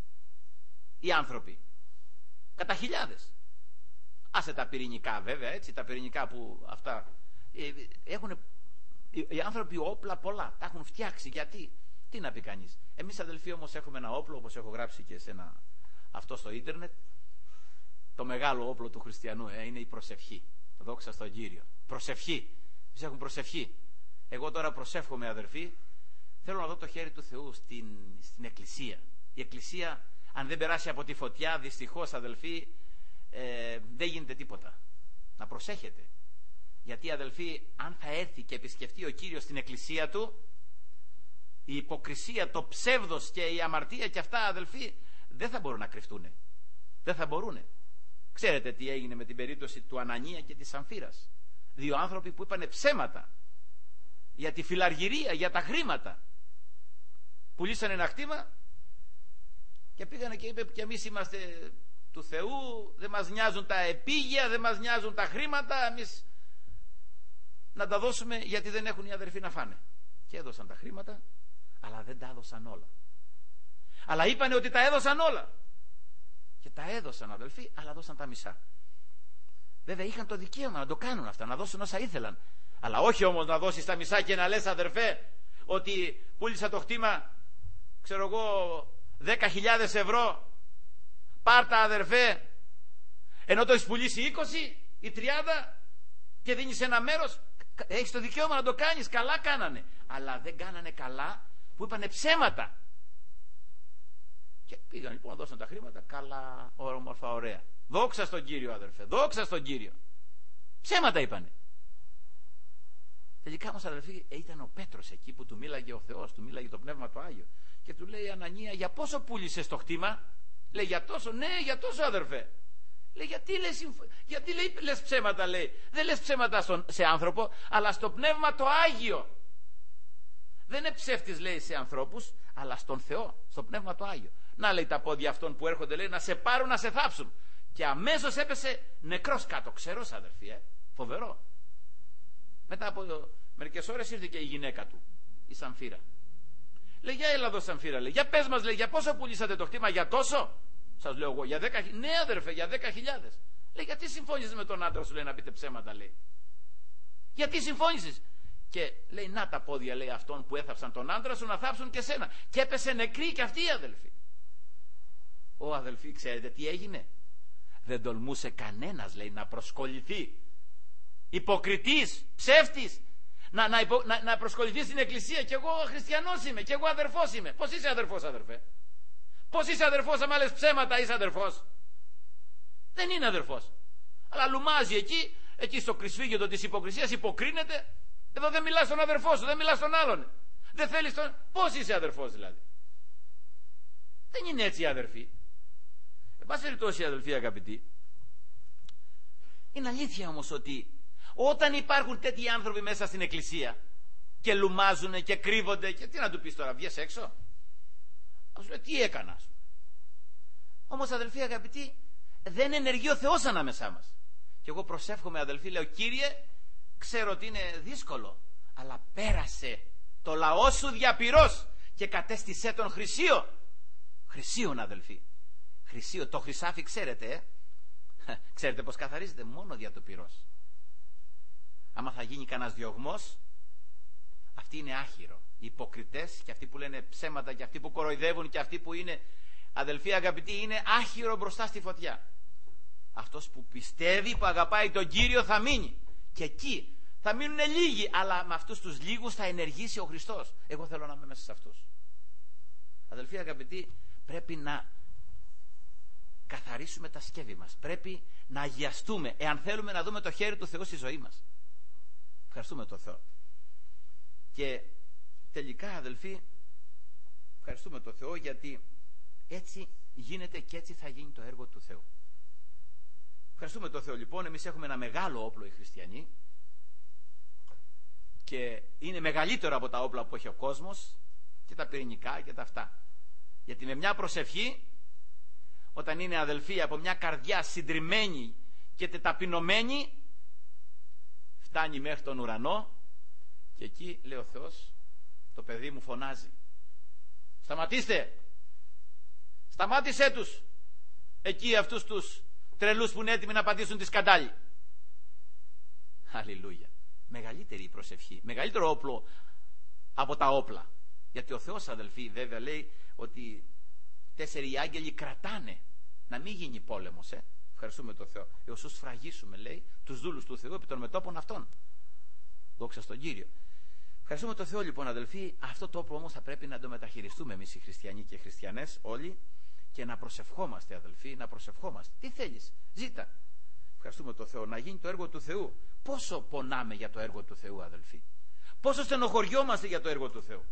οι άνθρωποι, κατά χιλιάδες. Άσε τα πυρηνικά βέβαια, έτσι, τα πυρηνικά που αυτά έχουν οι άνθρωποι όπλα πολλά, τα έχουν φτιάξει. Γιατί? Τι να πει κανείς? Εμείς, αδελφοί, όμως έχουμε ένα όπλο, όπως έχω γράψει και σε αυτό στο ίντερνετ. Το μεγάλο όπλο του χριστιανού είναι η προσευχή. Δόξα στον Κύριο. Προσευχή. Εμείς έχουμε προσευχή. Εγώ τώρα προσεύχομαι, αδελφοί, θέλω να δω το χέρι του Θεού στην Εκκλησία. Η Εκκλησία, αν δεν περάσει από τη φωτιά, δυστυχώς, αδελφοί, δεν γίνεται τίποτα. Να προσέχετε. Γιατί, αδελφοί, αν θα έρθει και επισκεφτεί ο Κύριος στην Εκκλησία του, η υποκρισία, το ψεύδος και η αμαρτία και αυτά, αδελφοί, δεν θα μπορούν να κρυφτούν. Δεν θα μπορούν. Ξέρετε τι έγινε με την περίπτωση του Ανανία και της Σαμφίρας? Δύο άνθρωποι που είπανε ψέματα για τη φιλαργυρία, για τα χρήματα. Πουλήσανε ένα κτήμα και πήγανε και είπε και εμείς είμαστε του Θεού, δεν μας νοιάζουν τα επίγεια, δεν μας νοιάζουν τα χρήματα, εμείς να τα δώσουμε γιατί δεν έχουν οι αδερφοί να φάνε. Και έδωσαν τα χρήματα, αλλά δεν τα έδωσαν όλα. Αλλά είπανε ότι τα έδωσαν όλα. Και τα έδωσαν, αδελφοί, αλλά δώσαν τα μισά. Βέβαια είχαν το δικαίωμα να το κάνουν αυτά, να δώσουν όσα ήθελαν. Αλλά όχι όμως να δώσεις τα μισά και να λες, αδερφέ, ότι πούλησα το κτήμα, ξέρω εγώ, 10.000 ευρώ. Πάρτα, αδερφέ, ενώ το έχεις πουλήσει 20 ή 30 και δίνεις ένα μέρος. Έχεις το δικαίωμα να το κάνεις. Καλά κάνανε. Αλλά δεν κάνανε καλά που είπανε ψέματα. Και πήγαν λοιπόν να δώσουν τα χρήματα. Καλά, όμορφα, ωραία. Δόξα στον Κύριο, αδερφέ. Δόξα στον Κύριο. Ψέματα είπανε. Τελικά όμως, αδερφοί, ήταν ο Πέτρος εκεί που του μίλαγε ο Θεός, του μίλαγε το Πνεύμα του Άγιο. Και του λέει, Ανανία, για πόσο πούλησες το κτήμα? Λέει, για τόσο. Ναι, για τόσο, αδερφέ. Λέει, γιατί λες ψέματα, λέει. Δεν λες ψέματα σε άνθρωπο, αλλά στο Πνεύμα το Άγιο. Δεν είναι ψεύτης, λέει, σε ανθρώπους, αλλά στον Θεό, στο Πνεύμα το Άγιο. Να, λέει, τα πόδια αυτών που έρχονται, λέει, να σε πάρουν, να σε θάψουν. Και αμέσως έπεσε νεκρός κάτω. Ξερός, αδερφοί, φοβερό. Μετά από μερικές ώρες ήρθε και η γυναίκα του, η Σαμφίρα. Λέει, για έλα εδώ Σαμφίρα, λέει, για πες μας, λέει, για πόσο πουλήσατε το κτήμα, για τόσο? Σας λέω εγώ, για 10.000. Ναι αδερφέ, για 10.000. Λέει, γιατί συμφώνησες με τον άντρα σου, λέει, να πείτε ψέματα, λέει? Γιατί συμφώνησες? Και λέει, να τα πόδια, λέει, αυτών που έθαψαν τον άντρα σου να θάψουν και σένα. Και έπεσε νεκρή και αυτή η αδελφή. Ο αδελφοί, ξέρετε τι έγινε? Δεν τολμούσε κανένας, λέει, να προσκοληθεί. Υποκριτής, ψεύτης, να προσκοληθεί στην εκκλησία. Κι εγώ χριστιανός είμαι, κι εγώ αδερφός είμαι. Πώς είσαι αδερφός, αδερφέ? Πώς είσαι αδερφός, άμα λες ψέματα είσαι αδερφός? Δεν είναι αδερφός. Αλλά λουμάζει εκεί στο κρυσφύγετο της υποκρισίας, υποκρίνεται. Εδώ δεν μιλάς στον αδερφό σου, δεν μιλάς στον άλλον. Δεν θέλεις τον... Πώς είσαι αδερφός δηλαδή? Δεν είναι έτσι οι αδερφοί. Εν πάση περιπτώσει, αδελφοί αγαπητοί, είναι αλήθεια όμως ότι όταν υπάρχουν τέτοιοι άνθρωποι μέσα στην εκκλησία και λουμάζουν και κρύβονται, και τι να του πεις τώρα, βγες έξω? Α σου λέει, τι έκανα? Όμως αδελφοί αγαπητοί, δεν ενεργεί ο Θεός ανάμεσά μας. Και εγώ προσεύχομαι, αδελφοί, λέω, Κύριε, ξέρω ότι είναι δύσκολο, αλλά πέρασε το λαό σου διαπυρός και κατέστησέ τον χρυσίο. Χρυσίον, αδελφοί. Χρυσίο, το χρυσάφι ξέρετε, ξέρετε πως καθαρίζεται? Μόνο δια το πυρός. Άμα θα γίνει κανένας διωγμός, αυτοί είναι άχυρο. Οι υποκριτές και αυτοί που λένε ψέματα και αυτοί που κοροϊδεύουν και αυτοί που είναι, αδελφοί αγαπητοί, είναι άχυρο μπροστά στη φωτιά. Αυτός που πιστεύει, που αγαπάει τον Κύριο θα μείνει. Και εκεί θα μείνουν λίγοι, αλλά με αυτούς τους λίγους θα ενεργήσει ο Χριστός. Εγώ θέλω να είμαι μέσα σε αυτούς. Αδελφοί αγαπητοί, πρέπει να καθαρίσουμε τα σκεύη μας. Πρέπει να αγιαστούμε, εάν θέλουμε να δούμε το χέρι του Θεού στη ζωή μας. Ευχαριστούμε τον Θεό. Και τελικά, αδελφοί, ευχαριστούμε τον Θεό, γιατί έτσι γίνεται και έτσι θα γίνει το έργο του Θεού. Ευχαριστούμε τον Θεό λοιπόν. Εμείς έχουμε ένα μεγάλο όπλο οι χριστιανοί και είναι μεγαλύτερο από τα όπλα που έχει ο κόσμος και τα πυρηνικά και τα αυτά. Γιατί με μια προσευχή, όταν είναι, αδελφοί, από μια καρδιά συντριμμένη και ταπεινωμένη, φτάνει μέχρι τον ουρανό και εκεί λέει ο Θεός, το παιδί μου φωνάζει, σταματήστε, σταμάτησέ τους εκεί αυτούς τους τρελούς που είναι έτοιμοι να πατήσουν τη σκαντάλη. Αλληλούια. Μεγαλύτερη η προσευχή, μεγαλύτερο όπλο από τα όπλα. Γιατί ο Θεός, αδελφοί, βέβαια λέει ότι 4 άγγελοι κρατάνε να μην γίνει πόλεμος. Ευχαριστούμε τον Θεό. Έως ους σφραγίσουμε, λέει, τους δούλους του Θεού επί των μετώπων αυτών. Δόξα στον Κύριο. Ευχαριστούμε τον Θεό λοιπόν, αδελφοί. Αυτό το όπλο όμως θα πρέπει να το μεταχειριστούμε εμείς οι χριστιανοί και οι χριστιανές όλοι και να προσευχόμαστε, αδελφοί, να προσευχόμαστε. Τι θέλεις? Ζήτα. Ευχαριστούμε τον Θεό. Να γίνει το έργο του Θεού. Πόσο πονάμε για το έργο του Θεού, αδελφοί. Πόσο στενοχωριόμαστε για το έργο του Θεού.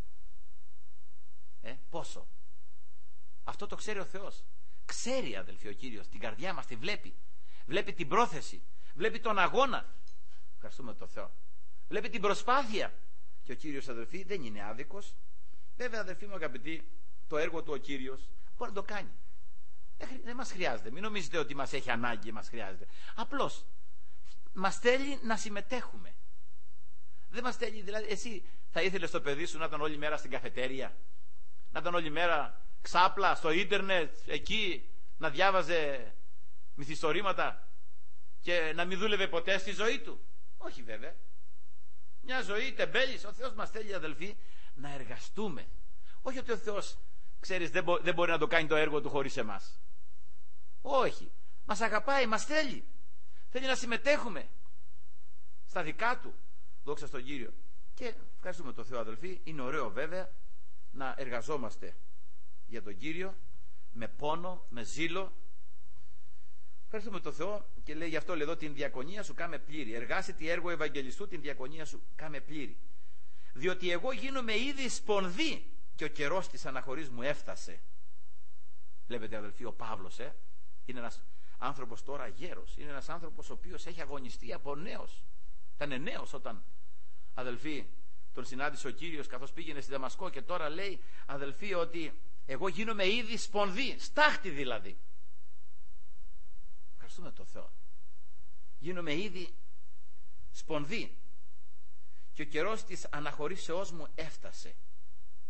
Πόσο. Αυτό το ξέρει ο Θεός. Ξέρει, αδελφοί, ο Κύριος την καρδιά μας, τη βλέπει. Βλέπει την πρόθεση. Βλέπει τον αγώνα. Ευχαριστούμε τον Θεό. Βλέπει την προσπάθεια. Και ο Κύριος, αδελφοί, δεν είναι άδικος. Βέβαια, αδελφοί μου αγαπητοί, το έργο του ο Κύριος μπορεί να το κάνει. Δεν μας χρειάζεται. Μην νομίζετε ότι μας έχει ανάγκη, μας χρειάζεται. Απλώς μας θέλει να συμμετέχουμε. Δεν μας θέλει, δηλαδή, εσύ θα ήθελες το παιδί σου να ήταν όλη μέρα στην καφετέρια, να ήταν όλη μέρα ξάπλα στο ίντερνετ, εκεί να διάβαζε μυθιστορήματα και να μην δούλευε ποτέ στη ζωή του? Όχι βέβαια. Μια ζωή τεμπέλης. Ο Θεός μας θέλει, αδελφοί, να εργαστούμε. Όχι ότι ο Θεός, ξέρεις, δεν μπορεί να το κάνει το έργο του χωρίς εμάς. Όχι. Μας αγαπάει, μας θέλει. Θέλει να συμμετέχουμε στα δικά του. Δόξα στον Κύριο. Και ευχαριστούμε τον Θεό, αδελφοί. Είναι ωραίο βέβαια να εργαζόμαστε για τον Κύριο με πόνο, με ζήλο. Ευχαριστούμε τον Θεό και λέει γι' αυτό, λέει εδώ, την διακονία σου κάμε πλήρη. Εργάσαι τι έργο Ευαγγελιστού, την διακονία σου κάμε πλήρη. Διότι εγώ γίνομαι ήδη σπονδί και ο καιρός της αναχωρής μου έφτασε. Βλέπετε, αδελφοί, ο Παύλος είναι ένας άνθρωπος τώρα γέρος. Είναι ένας άνθρωπος ο οποίος έχει αγωνιστεί από νέος. Ήταν νέος όταν, αδελφοί, τον συνάντησε ο Κύριος καθώς πήγαινε στη Δαμασκό και τώρα λέει, αδελφοί, ότι εγώ γίνομαι ήδη σπονδί, στάχτη δηλαδή. Ευχαριστούμε τον Θεό. Γίνομαι ήδη σπονδί και ο καιρός της αναχωρήσεώς μου έφτασε.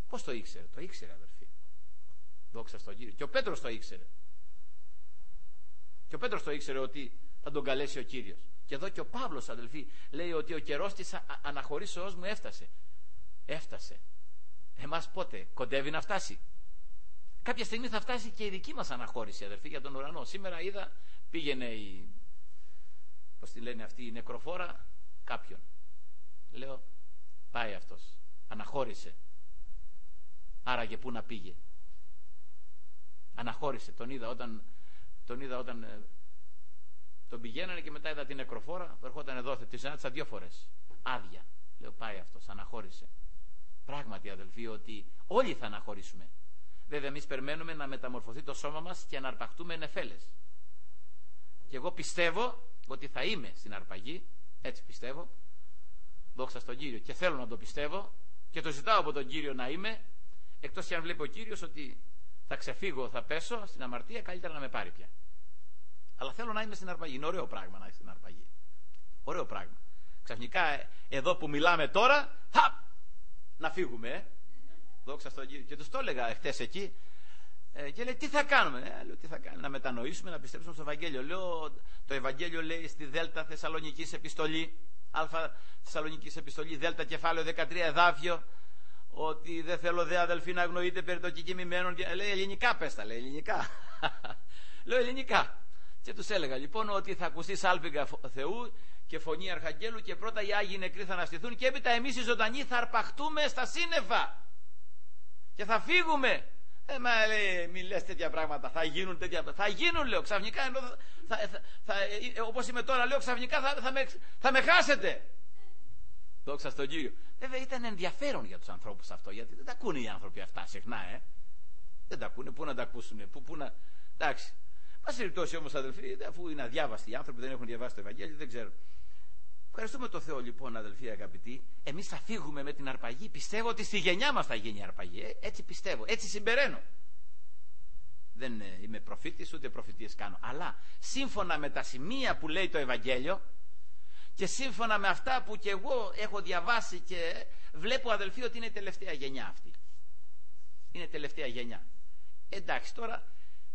Πώς το ήξερε? Το ήξερε, αδελφοί. Δόξα στον Κύριο. Και ο Πέτρος το ήξερε. Και ο Πέτρος το ήξερε ότι θα τον καλέσει ο Κύριος. Και εδώ και ο Παύλος, αδελφοί, λέει ότι ο καιρός της αναχωρήσεώς μου έφτασε. Έφτασε. Εμάς πότε? Κοντεύει να φτάσει. Κάποια στιγμή θα φτάσει και η δική μας αναχώρηση, αδελφοί, για τον ουρανό. Σήμερα είδα, πήγαινε η, πώς τη λένε αυτή, η νεκροφόρα κάποιον. Λέω, πάει αυτός, αναχώρησε. Άραγε πού να πήγε? Αναχώρησε. Τον είδα όταν τον πηγαίνανε και μετά είδα την νεκροφόρα, ερχόταν εδώ, τη συνάντησα 2 φορές. Άδεια. Λέω, πάει αυτός, αναχώρησε. Πράγματι, αδελφοί, ότι όλοι θα αναχωρήσουμε. Βέβαια, εμείς περιμένουμε να μεταμορφωθεί το σώμα μας και να αρπαχτούμε νεφέλες. Και εγώ πιστεύω ότι θα είμαι στην αρπαγή, έτσι πιστεύω, δόξα στον Κύριο, και θέλω να το πιστεύω και το ζητάω από τον Κύριο να είμαι, εκτός και αν βλέπει ο Κύριος ότι θα ξεφύγω, θα πέσω στην αμαρτία, καλύτερα να με πάρει πια. Αλλά θέλω να είμαι στην αρπαγή. Είναι ωραίο πράγμα να είσαι στην αρπαγή. Ωραίο πράγμα. Ξαφνικά εδώ που μιλάμε τώρα, να φύγουμε. Δόξα στον Κύριο. Και τους το έλεγα χτες εκεί. Και λέει, τι θα κάνουμε? Λέω, τι θα κάνουμε? Να μετανοήσουμε, να πιστέψουμε στο Ευαγγέλιο. Λέω, το Ευαγγέλιο λέει στη Δέλτα Θεσσαλονικής επιστολή, Α Θεσσαλονικής επιστολή, Δέλτα κεφάλαιο 13 εδάφιο, ότι δεν θέλω δε αδελφοί να αγνοείτε περί των κεκοιμημένων. Λέει ελληνικά, πες τα, λέει ελληνικά. Λέω ελληνικά. Και τους έλεγα λοιπόν ότι θα ακουστεί σάλπιγγα Θεού και φωνή Αρχαγγέλου και πρώτα οι Άγιοι νεκροί θα αναστηθούν και έπειτα εμείς οι ζωντανοί θα αρπαχτούμε στα σύννεφα και θα φύγουμε. Μα λέει, μη λες τέτοια πράγματα, θα γίνουν τέτοια πράγματα. Θα γίνουν, λέω, ξαφνικά, όπως είμαι τώρα, λέω, ξαφνικά θα με χάσετε. Δόξα στον Κύριο. Βέβαια ήταν ενδιαφέρον για τους ανθρώπους αυτό, γιατί δεν τα ακούνε οι άνθρωποι αυτά συχνά, Δεν τα ακούνε, πού να τα ακούσουν, πού να. Εντάξει. Πάση περιπτώσει όμως, αδελφοί, αφού είναι αδιάβαστοι οι άνθρωποι, δεν έχουν διαβάσει το Ευαγγέλιο, δεν ξέρω. Ευχαριστούμε τον Θεό λοιπόν, αδελφοί αγαπητοί. Εμείς θα φύγουμε με την αρπαγή. Πιστεύω ότι στη γενιά μας θα γίνει η αρπαγή. Έτσι πιστεύω, έτσι συμπεραίνω. Δεν είμαι προφήτης, ούτε προφητείες κάνω. Αλλά σύμφωνα με τα σημεία που λέει το Ευαγγέλιο και σύμφωνα με αυτά που και εγώ έχω διαβάσει και βλέπω, αδελφοί, ότι είναι η τελευταία γενιά αυτή. Είναι τελευταία γενιά. Εντάξει, τώρα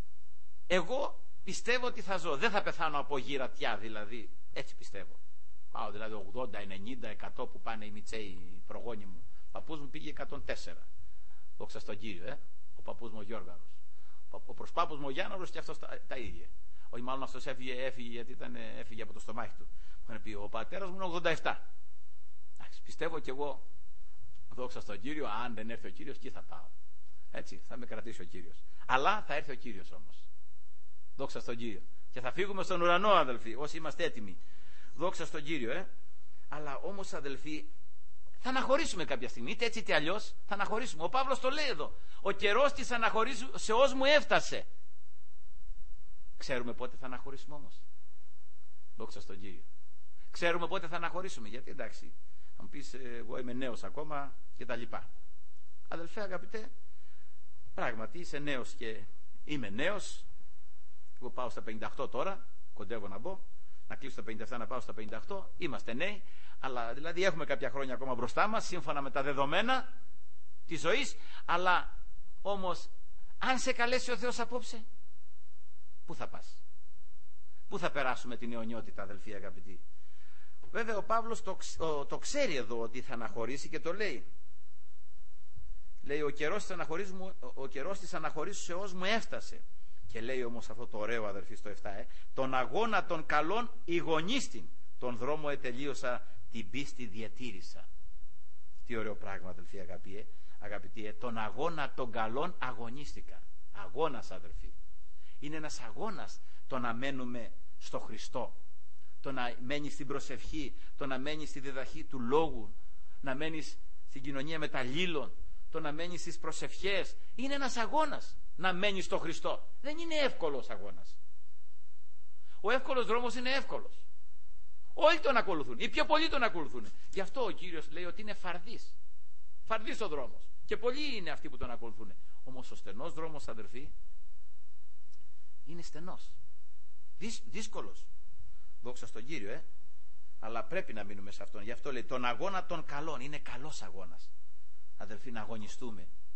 εγώ πιστεύω ότι θα ζω. Δεν θα πεθάνω από γυρατιά, δηλαδή. Έτσι πιστεύω. Πάω δηλαδή 80, 90, 100 που πάνε οι μητσέοι, οι προγόνοι μου. Ο παππούς μου πήγε 104. Δόξα στον Κύριο, Ο παππούς μου ο Γιώργαρος. Ο προσπάπους μου ο Γιάνναρος και αυτός τα ίδια. Όχι, μάλλον αυτός έφυγε γιατί έφυγε από το στομάχι του. Μου είχαν πει, ο πατέρας μου είναι 87. Πιστεύω κι εγώ, δόξα στον Κύριο, αν δεν έρθει ο Κύριος, εκεί θα πάω. Έτσι, θα με κρατήσει ο Κύριος. Αλλά θα έρθει ο Κύριος όμως. Δόξα στον Κύριο. Και θα φύγουμε στον ουρανό, αδελφοί, όσοι είμαστε έτοιμοι. Δόξα στον Κύριο, Αλλά όμως, αδελφοί, θα αναχωρήσουμε κάποια στιγμή, είτε έτσι είτε αλλιώς, θα αναχωρήσουμε. Ο Παύλος το λέει εδώ. Ο καιρός της αναχωρήσεώς μου έφτασε. Ξέρουμε πότε θα αναχωρήσουμε όμως? Δόξα στον Κύριο. Ξέρουμε πότε θα αναχωρήσουμε, γιατί εντάξει, θα μου πεις, εγώ είμαι νέος ακόμα και τα λοιπά. Αδελφέ αγαπητέ, πράγματι είσαι νέος και είμαι νέος. Εγώ πάω στα 58 τώρα, κοντεύω να μπω, να κλείσω στα 57, να πάω στα 58. Είμαστε νέοι, αλλά δηλαδή έχουμε κάποια χρόνια ακόμα μπροστά μας, σύμφωνα με τα δεδομένα της ζωής. Αλλά όμως, αν σε καλέσει ο Θεός απόψε, πού θα πας? Πού θα περάσουμε την αιωνιότητα, αδελφοί αγαπητοί? Βέβαια ο Παύλος το ξέρει εδώ ότι θα αναχωρήσει και το λέει. Λέει, ο καιρός της αναχωρήσεώς μου έφτασε. Και λέει όμως αυτό το ωραίο, αδελφοί, στο 7, τον αγώνα των καλών ηγονίστην, τον δρόμο ετελείωσα, την πίστη διατήρησα. Τι ωραίο πράγμα, αδελφοί αγαπητοί, τον αγώνα των καλών αγωνίστηκα. Αγώνας, αδελφοί. Είναι ένας αγώνας το να μένουμε στο Χριστό, το να μένεις στην προσευχή, το να μένεις στη διδαχή του λόγου, να μένεις στην κοινωνία με τα λύλων, το να μένεις στις προσευχές. Είναι ένας αγώνας να μένεις στο Χριστό. Δεν είναι εύκολος αγώνας. Ο εύκολος δρόμος είναι εύκολος. Όλοι τον ακολουθούν, οι πιο πολλοί τον ακολουθούν. Γι' αυτό ο Κύριος λέει ότι είναι φαρδής. Φαρδής ο δρόμος. Και πολλοί είναι αυτοί που τον ακολουθούν. Όμως ο στενός δρόμος, αδερφοί, είναι στενός. Δύσκολος. Δόξα στον Κύριο, αλλά πρέπει να μείνουμε σε αυτόν. Γι' αυτό λέει τον αγώνα των καλών. Είναι καλός αγώνας, αδελφοί, να αγωνιστούμε.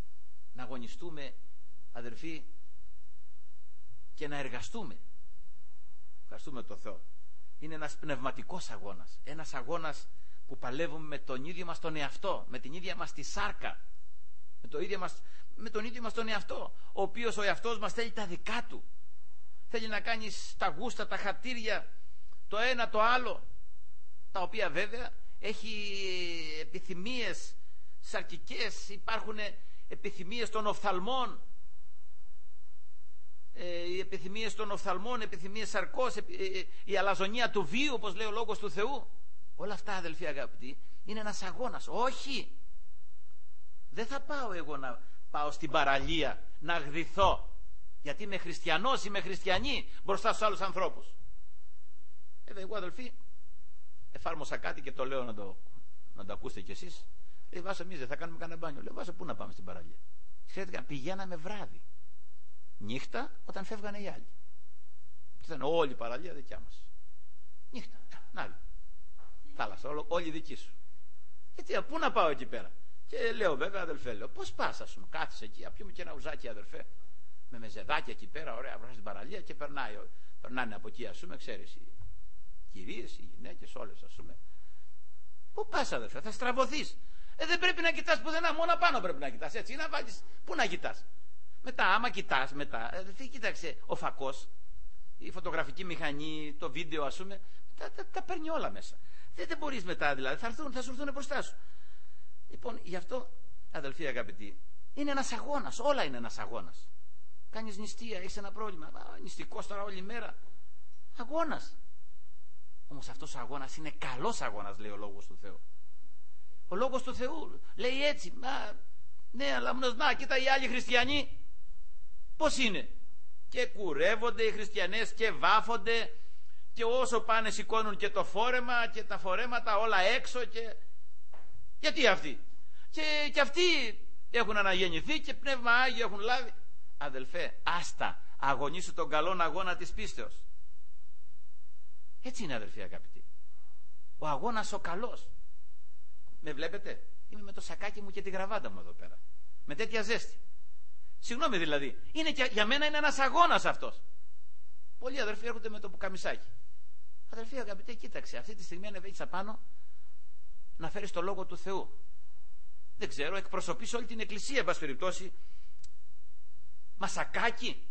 να αγωνιστούμε, αδερφοί, και να εργαστούμε. Ευχαριστούμε τον Θεό. Είναι ένας πνευματικός αγώνας. Ένας αγώνας που παλεύουμε με τον ίδιο μας τον εαυτό, με την ίδια μας τη σάρκα, με τον ίδιο μας τον εαυτό, ο οποίος ο εαυτός μας θέλει τα δικά του. Θέλει να κάνει τα γούστα, τα χατήρια, το ένα το άλλο, τα οποία βέβαια έχει επιθυμίες σαρκικές, υπάρχουν επιθυμίες των οφθαλμών, οι επιθυμίες των οφθαλμών, επιθυμίες σαρκός, η αλαζονία του βίου, όπως λέει ο Λόγος του Θεού. Όλα αυτά, αδελφοί αγαπητοί, είναι ένας αγώνας. Όχι, δεν θα πάω εγώ να πάω στην παραλία να γδυθώ, γιατί είμαι χριστιανός, είμαι χριστιανή μπροστά στους άλλους ανθρώπους. Εγώ, αδελφοί, εφάρμοσα κάτι και το λέω να το ακούσετε κι εσείς. Λέει, Βάσο, εμείς δεν θα κάνουμε κανένα μπάνιο. Λέω, Βάσο, πού να πάμε στην παραλία? Ξέρετε, πηγαίναμε βράδυ, νύχτα, όταν φεύγανε οι άλλοι. Και ήταν όλη η παραλία δικιά μας. Νύχτα, να θάλασσα, όλη δική σου. Γιατί, πού να πάω εκεί πέρα? Και λέω, βέβαια, αδελφέ, λέω, πώς πας, ας πούμε, κάθεσαι εκεί, πιούμε και ένα ουζάκι, αδελφέ, με μεζεδάκια εκεί πέρα, ωραία, βράζει την παραλία και περνάνε από εκεί, ας πούμε, ξέρεις, οι κυρίες, οι γυναίκες, όλες, ας πούμε. Πού πας, αδελφέ, θα στραβωθείς. Δεν πρέπει να κοιτάς πουθενά, μόνο πάνω πρέπει να κοιτάς, έτσι, να βάλεις, πού να κοιτάς. Μετά, άμα κοιτάς, αδελφέ, κοίταξε, ο φακός, η φωτογραφική μηχανή, το βίντεο, ας πούμε, τα παίρνει όλα μέσα. Δεν μπορείς μετά, δηλαδή, θα σου έρθουν μπροστά σου. Λοιπόν, γι' αυτό, αδελφοί αγαπητοί, είναι ένας αγώνας, όλα είναι ένας αγώνας. Κάνεις νηστεία, έχεις ένα πρόβλημα, νηστικός τώρα όλη μέρα. Αγώνας. Όμως αυτός ο αγώνας είναι καλός αγώνας, λέει ο Λόγος του Θεού. Ο Λόγος του Θεού λέει έτσι, ναι, αλλά να, κοίτα οι άλλοι χριστιανοί, πώς είναι? Και κουρεύονται οι χριστιανές και βάφονται και όσο πάνε σηκώνουν και το φόρεμα και τα φορέματα όλα έξω και... Γιατί αυτοί? Και αυτοί έχουν αναγεννηθεί και πνεύμα Άγιο έχουν λάβει. Αδελφέ, άστα, αγωνίσου τον καλόν αγώνα της πίστεως. Έτσι είναι, αδελφοί αγαπητοί. Ο αγώνας ο καλός. Με βλέπετε? Είμαι με το σακάκι μου και τη γραβάτα μου εδώ πέρα, με τέτοια ζέστη. Συγγνώμη δηλαδή, για μένα είναι ένας αγώνας αυτός. Πολλοί αδελφοί έρχονται με το πουκαμισάκι. Αδελφοί αγαπητοί, κοίταξε, αυτή τη στιγμή ανεβαίνεις απάνω να φέρεις το Λόγο του Θεού. Δεν ξέρω, εκπροσωπείς όλη την εκκλησία, εν πάση περιπτώσει. Μα σακάκι.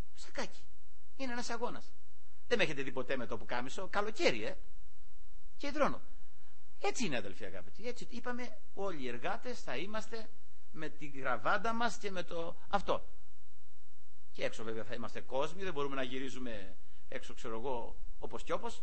Είναι ένας αγώνας. Δεν με έχετε δει ποτέ με το πουκάμισο, καλοκαίρι, και υδρώνω. Έτσι είναι, αδελφοί αγαπητοί. Έτσι είπαμε, όλοι οι εργάτες θα είμαστε με την γραβάντα μας και με το αυτό. Και έξω βέβαια θα είμαστε κόσμοι, δεν μπορούμε να γυρίζουμε έξω, ξέρω εγώ, όπως κι όπως.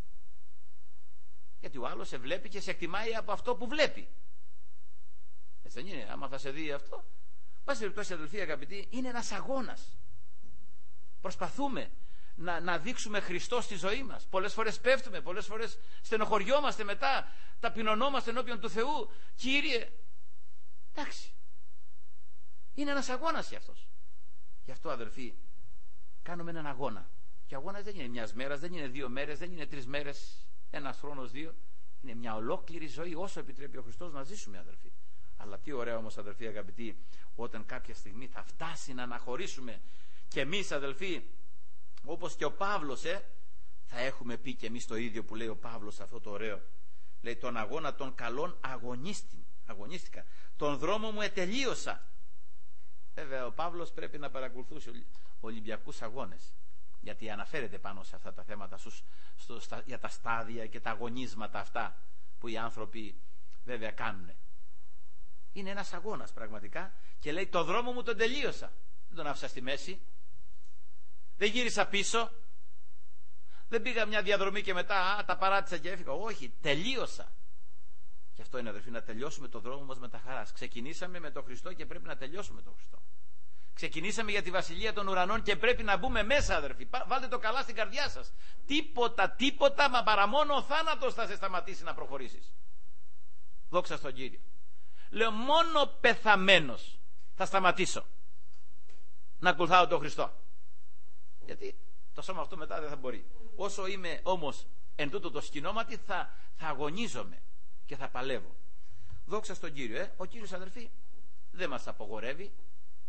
Γιατί ο άλλος σε βλέπει και σε εκτιμάει από αυτό που βλέπει. Έτσι δεν είναι? Άμα θα σε δει αυτό, πάση περιπτώσει, αδελφοί αγαπητοί, είναι ένας αγώνας. Προσπαθούμε να δείξουμε Χριστό στη ζωή μας. Πολλές φορές πέφτουμε, πολλές φορές στενοχωριόμαστε, μετά ταπεινωνόμαστε ενώπιον του Θεού. Κύριε, εντάξει, είναι ένας αγώνας για αυτός. Γι' αυτό, αδελφοί, κάνουμε έναν αγώνα. Και ο αγώνας δεν είναι μιας μέρας, δεν είναι 2 μέρες, δεν είναι 3 μέρες, ένας χρόνος, 2. Είναι μια ολόκληρη ζωή, όσο επιτρέπει ο Χριστός να ζήσουμε, αδελφοί. Αλλά τι ωραία όμως, αδελφοί αγαπητοί, όταν κάποια στιγμή θα φτάσει να αναχωρήσουμε και εμείς, αδελφοί, όπως και ο Παύλος, θα έχουμε πει και εμείς το ίδιο που λέει ο Παύλος, αυτό το ωραίο. Λέει, τον αγώνα των καλών αγωνίστηκα, τον δρόμο μου ετελείωσα. Βέβαια ο Παύλος πρέπει να παρακολουθούσε Ολυμπιακούς αγώνες, γιατί αναφέρεται πάνω σε αυτά τα θέματα για τα στάδια και τα αγωνίσματα αυτά που οι άνθρωποι βέβαια κάνουν. Είναι ένας αγώνας πραγματικά, και λέει, το δρόμο μου τον τελείωσα. Δεν τον άφησα στη μέση, δεν γύρισα πίσω, δεν πήγα μια διαδρομή και μετά τα παράτησα και έφυγα. Όχι, τελείωσα. Και αυτό είναι, αδελφοί, να τελειώσουμε το δρόμο μας με τα χαράς. Ξεκινήσαμε με τον Χριστό και πρέπει να τελειώσουμε με τον Χριστό. Ξεκινήσαμε για τη Βασιλεία των Ουρανών και πρέπει να μπούμε μέσα, αδελφοί. Βάλτε το καλά στην καρδιά σας. Τίποτα, μα παρά μόνο ο θάνατος θα σε σταματήσει να προχωρήσεις. Δόξα στον Κύριο. Λέω, μόνο πεθαμένος θα σταματήσω να ακολουθάω τον Χριστό. Γιατί το σώμα αυτό μετά δεν θα μπορεί. Όσο είμαι όμως εν τούτο το σκηνώματι, θα αγωνίζομαι και θα παλεύω. Δόξα στον Κύριο. Ο Κύριος, αδελφοί, δεν μας απογορεύει,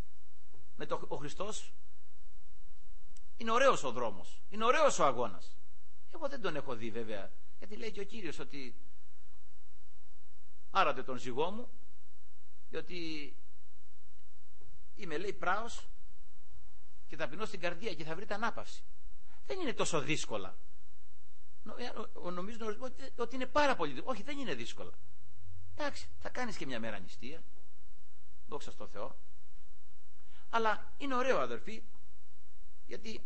Ο Χριστός είναι ωραίος ο δρόμος, είναι ωραίος ο αγώνας. Εγώ δεν τον έχω δει βέβαια, γιατί λέει και ο Κύριος ότι άρατε τον ζυγό μου, διότι είμαι, λέει, πράος και ταπεινός στην καρδία και θα βρείτε ανάπαυση. Δεν είναι τόσο δύσκολα. Νομίζω ότι είναι πάρα πολύ δύσκολα. Όχι, δεν είναι δύσκολα. Εντάξει, θα κάνεις και μια μέρα νηστεία, δόξα στο Θεό, αλλά είναι ωραίο, αδερφοί, γιατί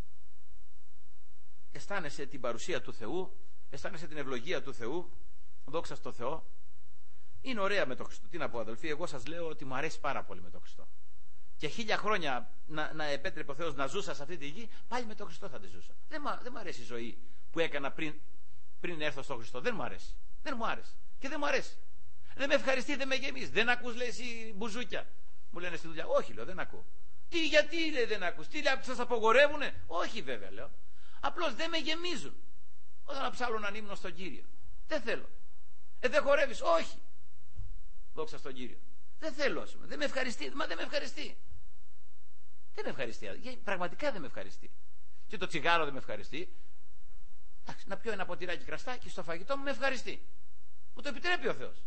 αισθάνεσαι την παρουσία του Θεού, αισθάνεσαι την ευλογία του Θεού, δόξα στο Θεό. Είναι ωραία με τον Χριστό. Τι να πω, αδελφοί, εγώ σας λέω ότι μου αρέσει πάρα πολύ με τον Χριστό. Και 1000 χρόνια να επέτρεπε ο Θεός να ζούσα σε αυτή τη γη, πάλι με τον Χριστό θα τη ζούσα. Δεν μου αρέσει η ζωή που έκανα πριν έρθω στον Χριστό. Δεν μου αρέσει. Δεν μου άρεσε. Και δεν μου αρέσει. Δεν με ευχαριστεί, δεν με γεμίζει. Δεν ακούς, λέει, εσύ μπουζούκια. Μου λένε στη δουλειά. Όχι, λέω, δεν ακούω. Γιατί, λέει, δεν ακούς? Τι, λέει, σας απογορεύουνε? Όχι, βέβαια, λέω. Απλώς δεν με γεμίζουν. Όταν να ψάλω έναν ύμνο στον Κύριο. Δεν θέλω. Δεν χορεύεις? Όχι. Δόξα στον Κύριο. Δεν θέλω, ας πούμε. Δεν με ευχαριστεί. Μα δεν με ευχαριστεί. Δεν με ευχαριστεί. Πραγματικά δεν με ευχαριστεί. Και το τσιγάρο δεν με ευχαριστεί. Να πιω ένα ποτηράκι κραστάκι στο φαγητό μου με ευχαριστεί. Μου το επιτρέπει ο Θεός.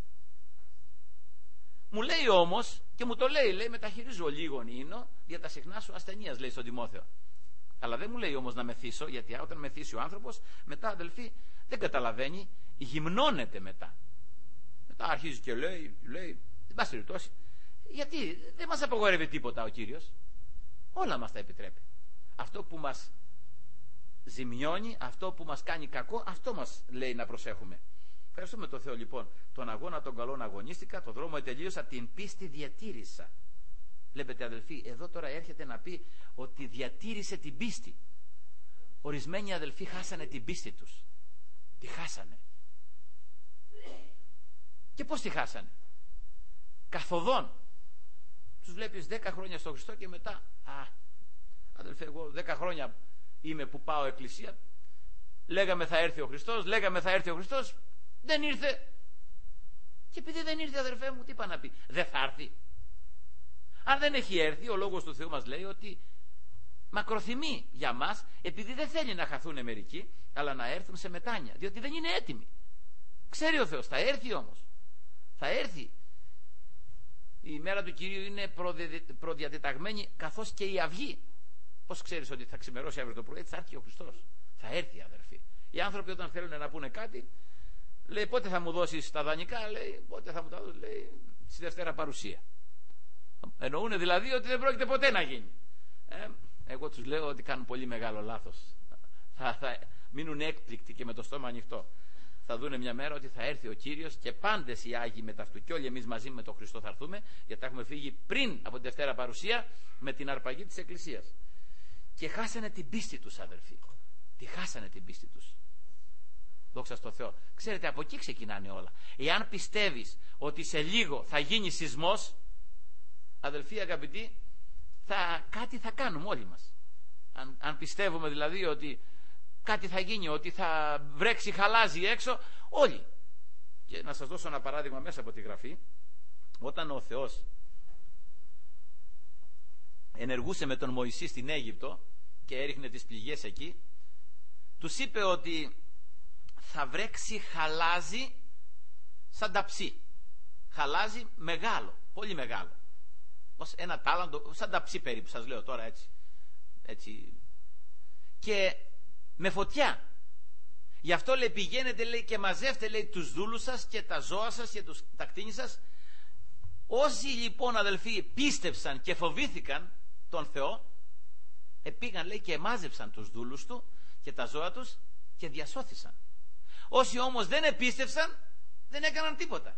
Μου λέει όμως, και μου το λέει, μεταχειρίζω λίγον ίνο για τα συχνά σου ασθενείας, λέει στον Τιμόθεο. Αλλά δεν μου λέει όμως να μεθύσω, γιατί όταν μεθύσει ο άνθρωπος, μετά, αδελφοί, δεν καταλαβαίνει, γυμνώνεται μετά. Μετά αρχίζει και λέει, δεν πας περιπτώσει. Γιατί δεν μας απογορεύει τίποτα ο Κύριος. Όλα μας τα επιτρέπει. Αυτό που μας ζημιώνει, αυτό που μας κάνει κακό, αυτό μας λέει να προσέχουμε. Ευχαριστούμε τον Θεό, λοιπόν. Τον αγώνα των καλών αγωνίστηκα, τον δρόμο ετελείωσα, την πίστη διατήρησα. Βλέπετε, αδελφοί, εδώ τώρα έρχεται να πει ότι διατήρησε την πίστη. Ορισμένοι αδελφοί χάσανε την πίστη τους. Τη χάσανε. Και πώς τη χάσανε? Καθοδόν. Τους βλέπεις 10 χρόνια στον Χριστό και μετά, αδελφοί, εγώ 10 χρόνια είμαι που πάω εκκλησία, λέγαμε θα έρθει ο Χριστός, δεν ήρθε. Και επειδή δεν ήρθε, αδερφέ μου, τι είπα να πει? Δεν θα έρθει. Αν δεν έχει έρθει, ο λόγος του Θεού μας λέει ότι μακροθυμεί για μας, επειδή δεν θέλει να χαθούν μερικοί, αλλά να έρθουν σε μετάνοια, διότι δεν είναι έτοιμοι. Ξέρει ο Θεός, θα έρθει όμως. Θα έρθει. Η μέρα του Κυρίου είναι προδιατεταγμένη, καθώς και η αυγή. Πώς ξέρεις ότι θα ξημερώσει αύριο το πρωί? Έτσι θα έρθει ο Χριστός. Θα έρθει, αδερφοί. Οι άνθρωποι όταν θέλουν να πούνε κάτι, λέει, πότε θα μου δώσεις τα δανεικά? Λέει, πότε θα μου τα δώσεις? Λέει, στη Δευτέρα παρουσία. Εννοούν δηλαδή ότι δεν πρόκειται ποτέ να γίνει. Εγώ τους λέω ότι κάνουν πολύ μεγάλο λάθος. Θα μείνουν έκπληκτοι και με το στόμα ανοιχτό. Θα δούνε μια μέρα ότι θα έρθει ο Κύριος και πάντες οι Άγιοι μετά αυτού. Και όλοι εμείς μαζί με τον Χριστό θα έρθουμε, γιατί θα έχουμε φύγει πριν από τη Δευτέρα παρουσία με την αρπαγή της Εκκλησίας. Και χάσανε την πίστη τους, αδελφοί. Τη χάσανε την πίστη τους. Δόξα στο Θεό. Ξέρετε, από εκεί ξεκινάνε όλα. Εάν πιστεύεις ότι σε λίγο θα γίνει σεισμός, αδελφοί αγαπητοί, κάτι θα κάνουμε όλοι μας. Αν πιστεύουμε δηλαδή ότι κάτι θα γίνει, ότι θα βρέξει χαλάζι έξω, όλοι. Και να σας δώσω ένα παράδειγμα μέσα από τη Γραφή. Όταν ο Θεός ενεργούσε με τον Μωυσή στην Αίγυπτο και έριχνε τις πληγές εκεί, τους είπε ότι θα βρέξει χαλάζι σαν ταψί. Χαλάζι μεγάλο, πολύ μεγάλο, ως ένα τάλαντο, σαν ταψί περίπου, σας λέω τώρα έτσι, και με φωτιά. Γι' αυτό, λέει, πηγαίνετε, λέει, και μαζεύτε, λέει, τους δούλους σας και τα ζώα σας και τα κτήνη σας. Όσοι λοιπόν, αδελφοί, πίστευσαν και φοβήθηκαν τον Θεό, πήγαν, λέει, και μάζεψαν τους δούλους του και τα ζώα τους και διασώθησαν. Όσοι όμως δεν επίστευσαν, δεν έκαναν τίποτα.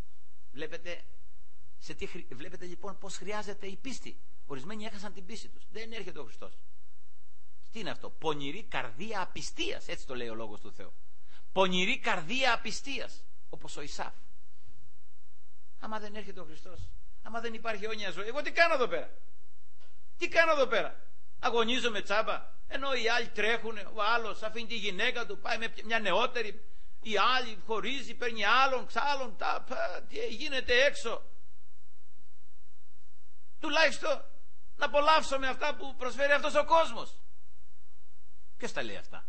Βλέπετε λοιπόν πως χρειάζεται η πίστη. Ορισμένοι έχασαν την πίστη τους. Δεν έρχεται ο Χριστός. Τι είναι αυτό? Πονηρή καρδία απιστίας. Έτσι το λέει ο λόγος του Θεού. Πονηρή καρδία απιστίας. Όπως ο Ισάφ. Άμα δεν έρχεται ο Χριστός, άμα δεν υπάρχει αιώνια ζωή, εγώ τι κάνω εδώ πέρα? Αγωνίζομαι τσάμπα. Ενώ οι άλλοι τρέχουν, ο άλλος αφήνει τη γυναίκα του, πάει με μια νεότερη, η άλλη χωρίζει, παίρνει άλλον, ξάλλον, τι γίνεται έξω. Τουλάχιστον Να απολαύσω με αυτά που προσφέρει αυτός ο κόσμος. Ποιος τα λέει αυτά?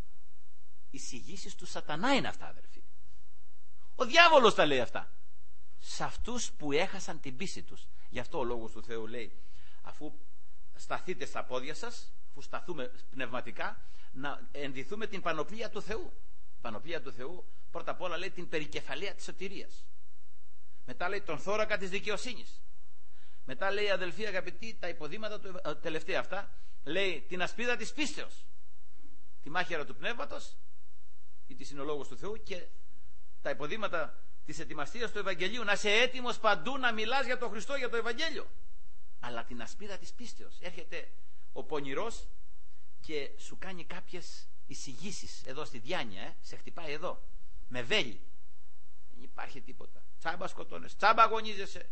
Οι εισηγήσεις του σατανά είναι αυτά, αδερφοί. Ο διάβολος τα λέει αυτά. Σε αυτούς που έχασαν την πίστη τους. Γι' αυτό ο λόγος του Θεού λέει, αφού σταθείτε στα πόδια σας, αφού σταθούμε πνευματικά, να ενδυθούμε την πανοπλία του Θεού. Πανοπλία του Θεού, πρώτα απ' όλα λέει την περικεφαλαία της σωτηρίας. Μετά λέει τον θώρακα της δικαιοσύνης. Μετά λέει, αδελφοί αγαπητοί, τα υποδήματα του, τελευταία αυτά, λέει την ασπίδα της πίστεως, τη μάχαιρα του πνεύματος, ή τη συνολόγος του Θεού, και τα υποδήματα της ετοιμαστίας του Ευαγγελίου. Να είσαι έτοιμος παντού να μιλάς για τον Χριστό, για το Ευαγγέλιο. Αλλά την ασπίδα της πίστεως. Έρχεται ο πονηρός και σου κάνει κάποιες εισηγήσεις εδώ στη διάνοια, σε χτυπάει εδώ, με βέλη. Δεν υπάρχει τίποτα. Τσάμπα σκοτώνες, τσάμπα αγωνίζεσαι.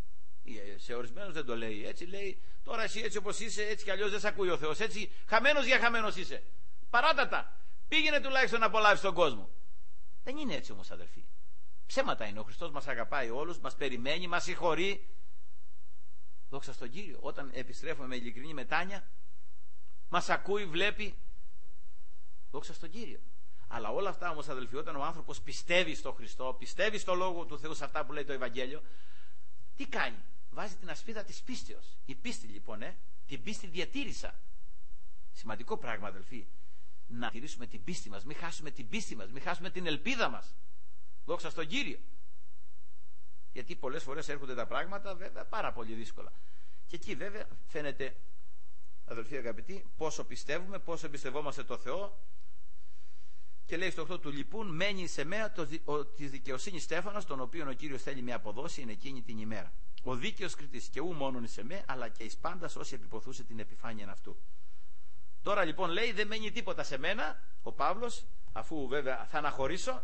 Σε ορισμένους δεν το λέει έτσι, λέει τώρα εσύ έτσι όπως είσαι, έτσι κι αλλιώς δεν σε ακούει ο Θεός, έτσι χαμένος για χαμένος είσαι. Παράτατα, πήγαινε τουλάχιστον να απολαύσεις τον κόσμο. Δεν είναι έτσι όμως, αδερφοί. Ψέματα είναι. Ο Χριστός μας αγαπάει όλους, μας περιμένει, μας συγχωρεί. Δόξα στον Κύριο. Όταν επιστρέφουμε με ειλικρινή μετάνοια, μας ακούει, βλέπει. Δόξα στον Κύριο. Αλλά όλα αυτά όμως, αδελφοί, όταν ο άνθρωπος πιστεύει στο Χριστό, πιστεύει στο Λόγο του Θεού, σε αυτά που λέει το Ευαγγέλιο, τι κάνει? Βάζει την ασπίδα της πίστεως. Η πίστη λοιπόν, την πίστη διατήρησα. Σημαντικό πράγμα, αδελφοί. Να τηρήσουμε την πίστη μας, μην χάσουμε την πίστη μας, μην χάσουμε την ελπίδα μας. Δόξα στον Κύριο. Γιατί πολλές φορές έρχονται τα πράγματα βέβαια πάρα πολύ δύσκολα. Και εκεί βέβαια φαίνεται, αδελφοί αγαπητοί, πόσο πιστεύουμε, πόσο εμπιστευόμαστε το Θεό. Και λέει στο 8 του λοιπόν, μένει σε μέα της δικαιοσύνης στέφανος, τον οποίον ο Κύριος θέλει με αποδόση είναι εκείνη την ημέρα. Ο δίκαιος κριτής, και ου μόνον εις εμέ, αλλά και εις πάντας όσοι επιποθούσε την επιφάνεια αυτού. Τώρα λοιπόν λέει, δεν μένει τίποτα σε μένα, ο Παύλος, αφού βέβαια θα αναχωρήσω,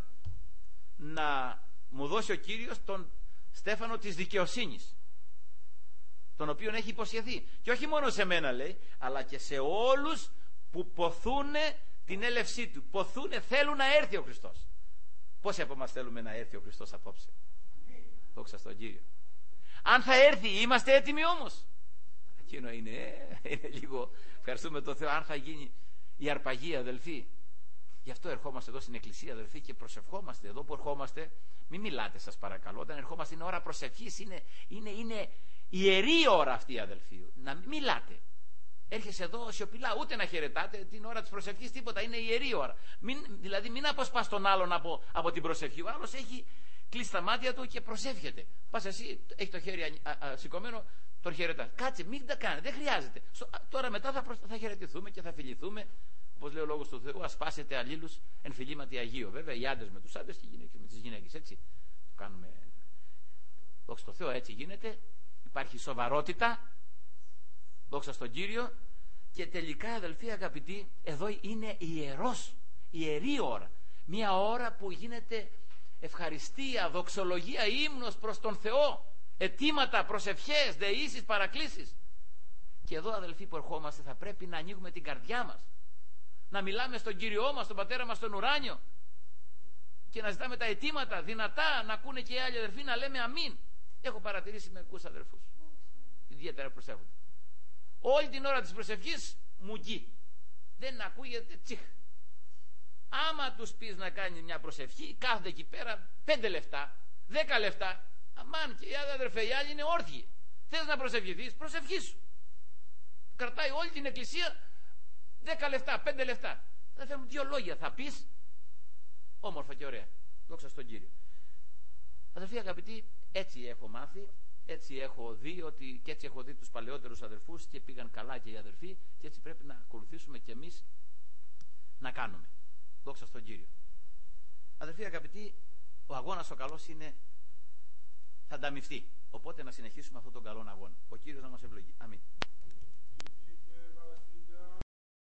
να μου δώσει ο Κύριος τον στέφανο της δικαιοσύνης, τον οποίον έχει υποσχεθεί. Και όχι μόνο σε μένα, λέει, αλλά και σε όλους που ποθούνε την έλευσή του. Ποθούνε, θέλουν να έρθει ο Χριστός. Πόσοι από μας θέλουμε να έρθει ο Χριστός απόψε? Δόξα στον Κύριο. Αν θα έρθει, είμαστε έτοιμοι όμως? Εκείνο είναι λίγο, ευχαριστούμε τον Θεό, αν θα γίνει η αρπαγή, αδελφοί. Γι' αυτό ερχόμαστε εδώ στην εκκλησία, αδελφοί, και προσευχόμαστε. Εδώ που ερχόμαστε, μην μιλάτε σας παρακαλώ. Όταν ερχόμαστε είναι ώρα προσευχής, είναι ιερή ώρα αυτή, αδελφοί. Να μην μιλάτε. Έρχεσαι εδώ σιωπηλά, ούτε να χαιρετάτε την ώρα της προσευχής, τίποτα. Είναι ιερή ώρα. Δηλαδή μην αποσπάς τον άλλον από την προσευχή. Ο άλλος έχει κλείσει τα μάτια του και προσεύχεται. Πας εσύ, έχει το χέρι σηκωμένο, τον χαιρετάς. Κάτσε, μην τα κάνετε, δεν χρειάζεται. Τώρα μετά θα χαιρετηθούμε και θα φιληθούμε. Όπως λέει ο λόγος του Θεού, ασπάσετε αλλήλους εν φιλήματι Αγίου. Βέβαια, οι άντρες με τους άντρες και οι γυναίκες με τις γυναίκες. Έτσι το κάνουμε. Δόξα τω Θεώ, έτσι γίνεται. Υπάρχει σοβαρότητα. Δόξα στον Κύριο. Και τελικά, αδελφοί αγαπητοί, εδώ είναι ιερή ώρα. Μια ώρα που γίνεται ευχαριστία, δοξολογία, ύμνος προς τον Θεό. Αιτήματα, προσευχές, δεήσεις, παρακλήσεις. Και εδώ, αδελφοί, που ερχόμαστε, θα πρέπει να ανοίγουμε την καρδιά μας. Να μιλάμε στον Κύριό μας, τον Πατέρα μας στον ουράνιο. Και να ζητάμε τα αιτήματα δυνατά, να ακούνε και οι άλλοι αδελφοί, να λέμε αμήν. Έχω παρατηρήσει μερικούς αδελφούς, ιδιαίτερα προσεύχονται. Όλη την ώρα της προσευχής μουγγί. Δεν ακούγεται τσιχ. Άμα τους πεις να κάνει μια προσευχή, κάθονται εκεί πέρα 5 λεπτά, 10 λεπτά. Αμάν, και οι αδερφέ, οι άλλοι είναι όρθιοι. Θες να προσευχηθείς, προσευχήσου. Κρατάει όλη την εκκλησία 10 λεπτά, 5 λεπτά. Θα θέλουν 2 λόγια, θα πεις. Όμορφα και ωραία. Δόξα στον Κύριο. Αδελφοί αγαπητοί, έτσι έχω μάθει, έτσι έχω δει ότι, και έτσι έχω δει τους παλαιότερους αδερφούς και πήγαν καλά και οι αδερφοί, και έτσι πρέπει να ακολουθήσουμε και εμείς να κάνουμε. Δόξα στον Κύριο. Αδελφοί αγαπητοί, ο αγώνας ο καλός θα ανταμυφθεί. Οπότε να συνεχίσουμε αυτόν τον καλό αγώνα. Ο Κύριος να μας ευλογεί. Αμήν.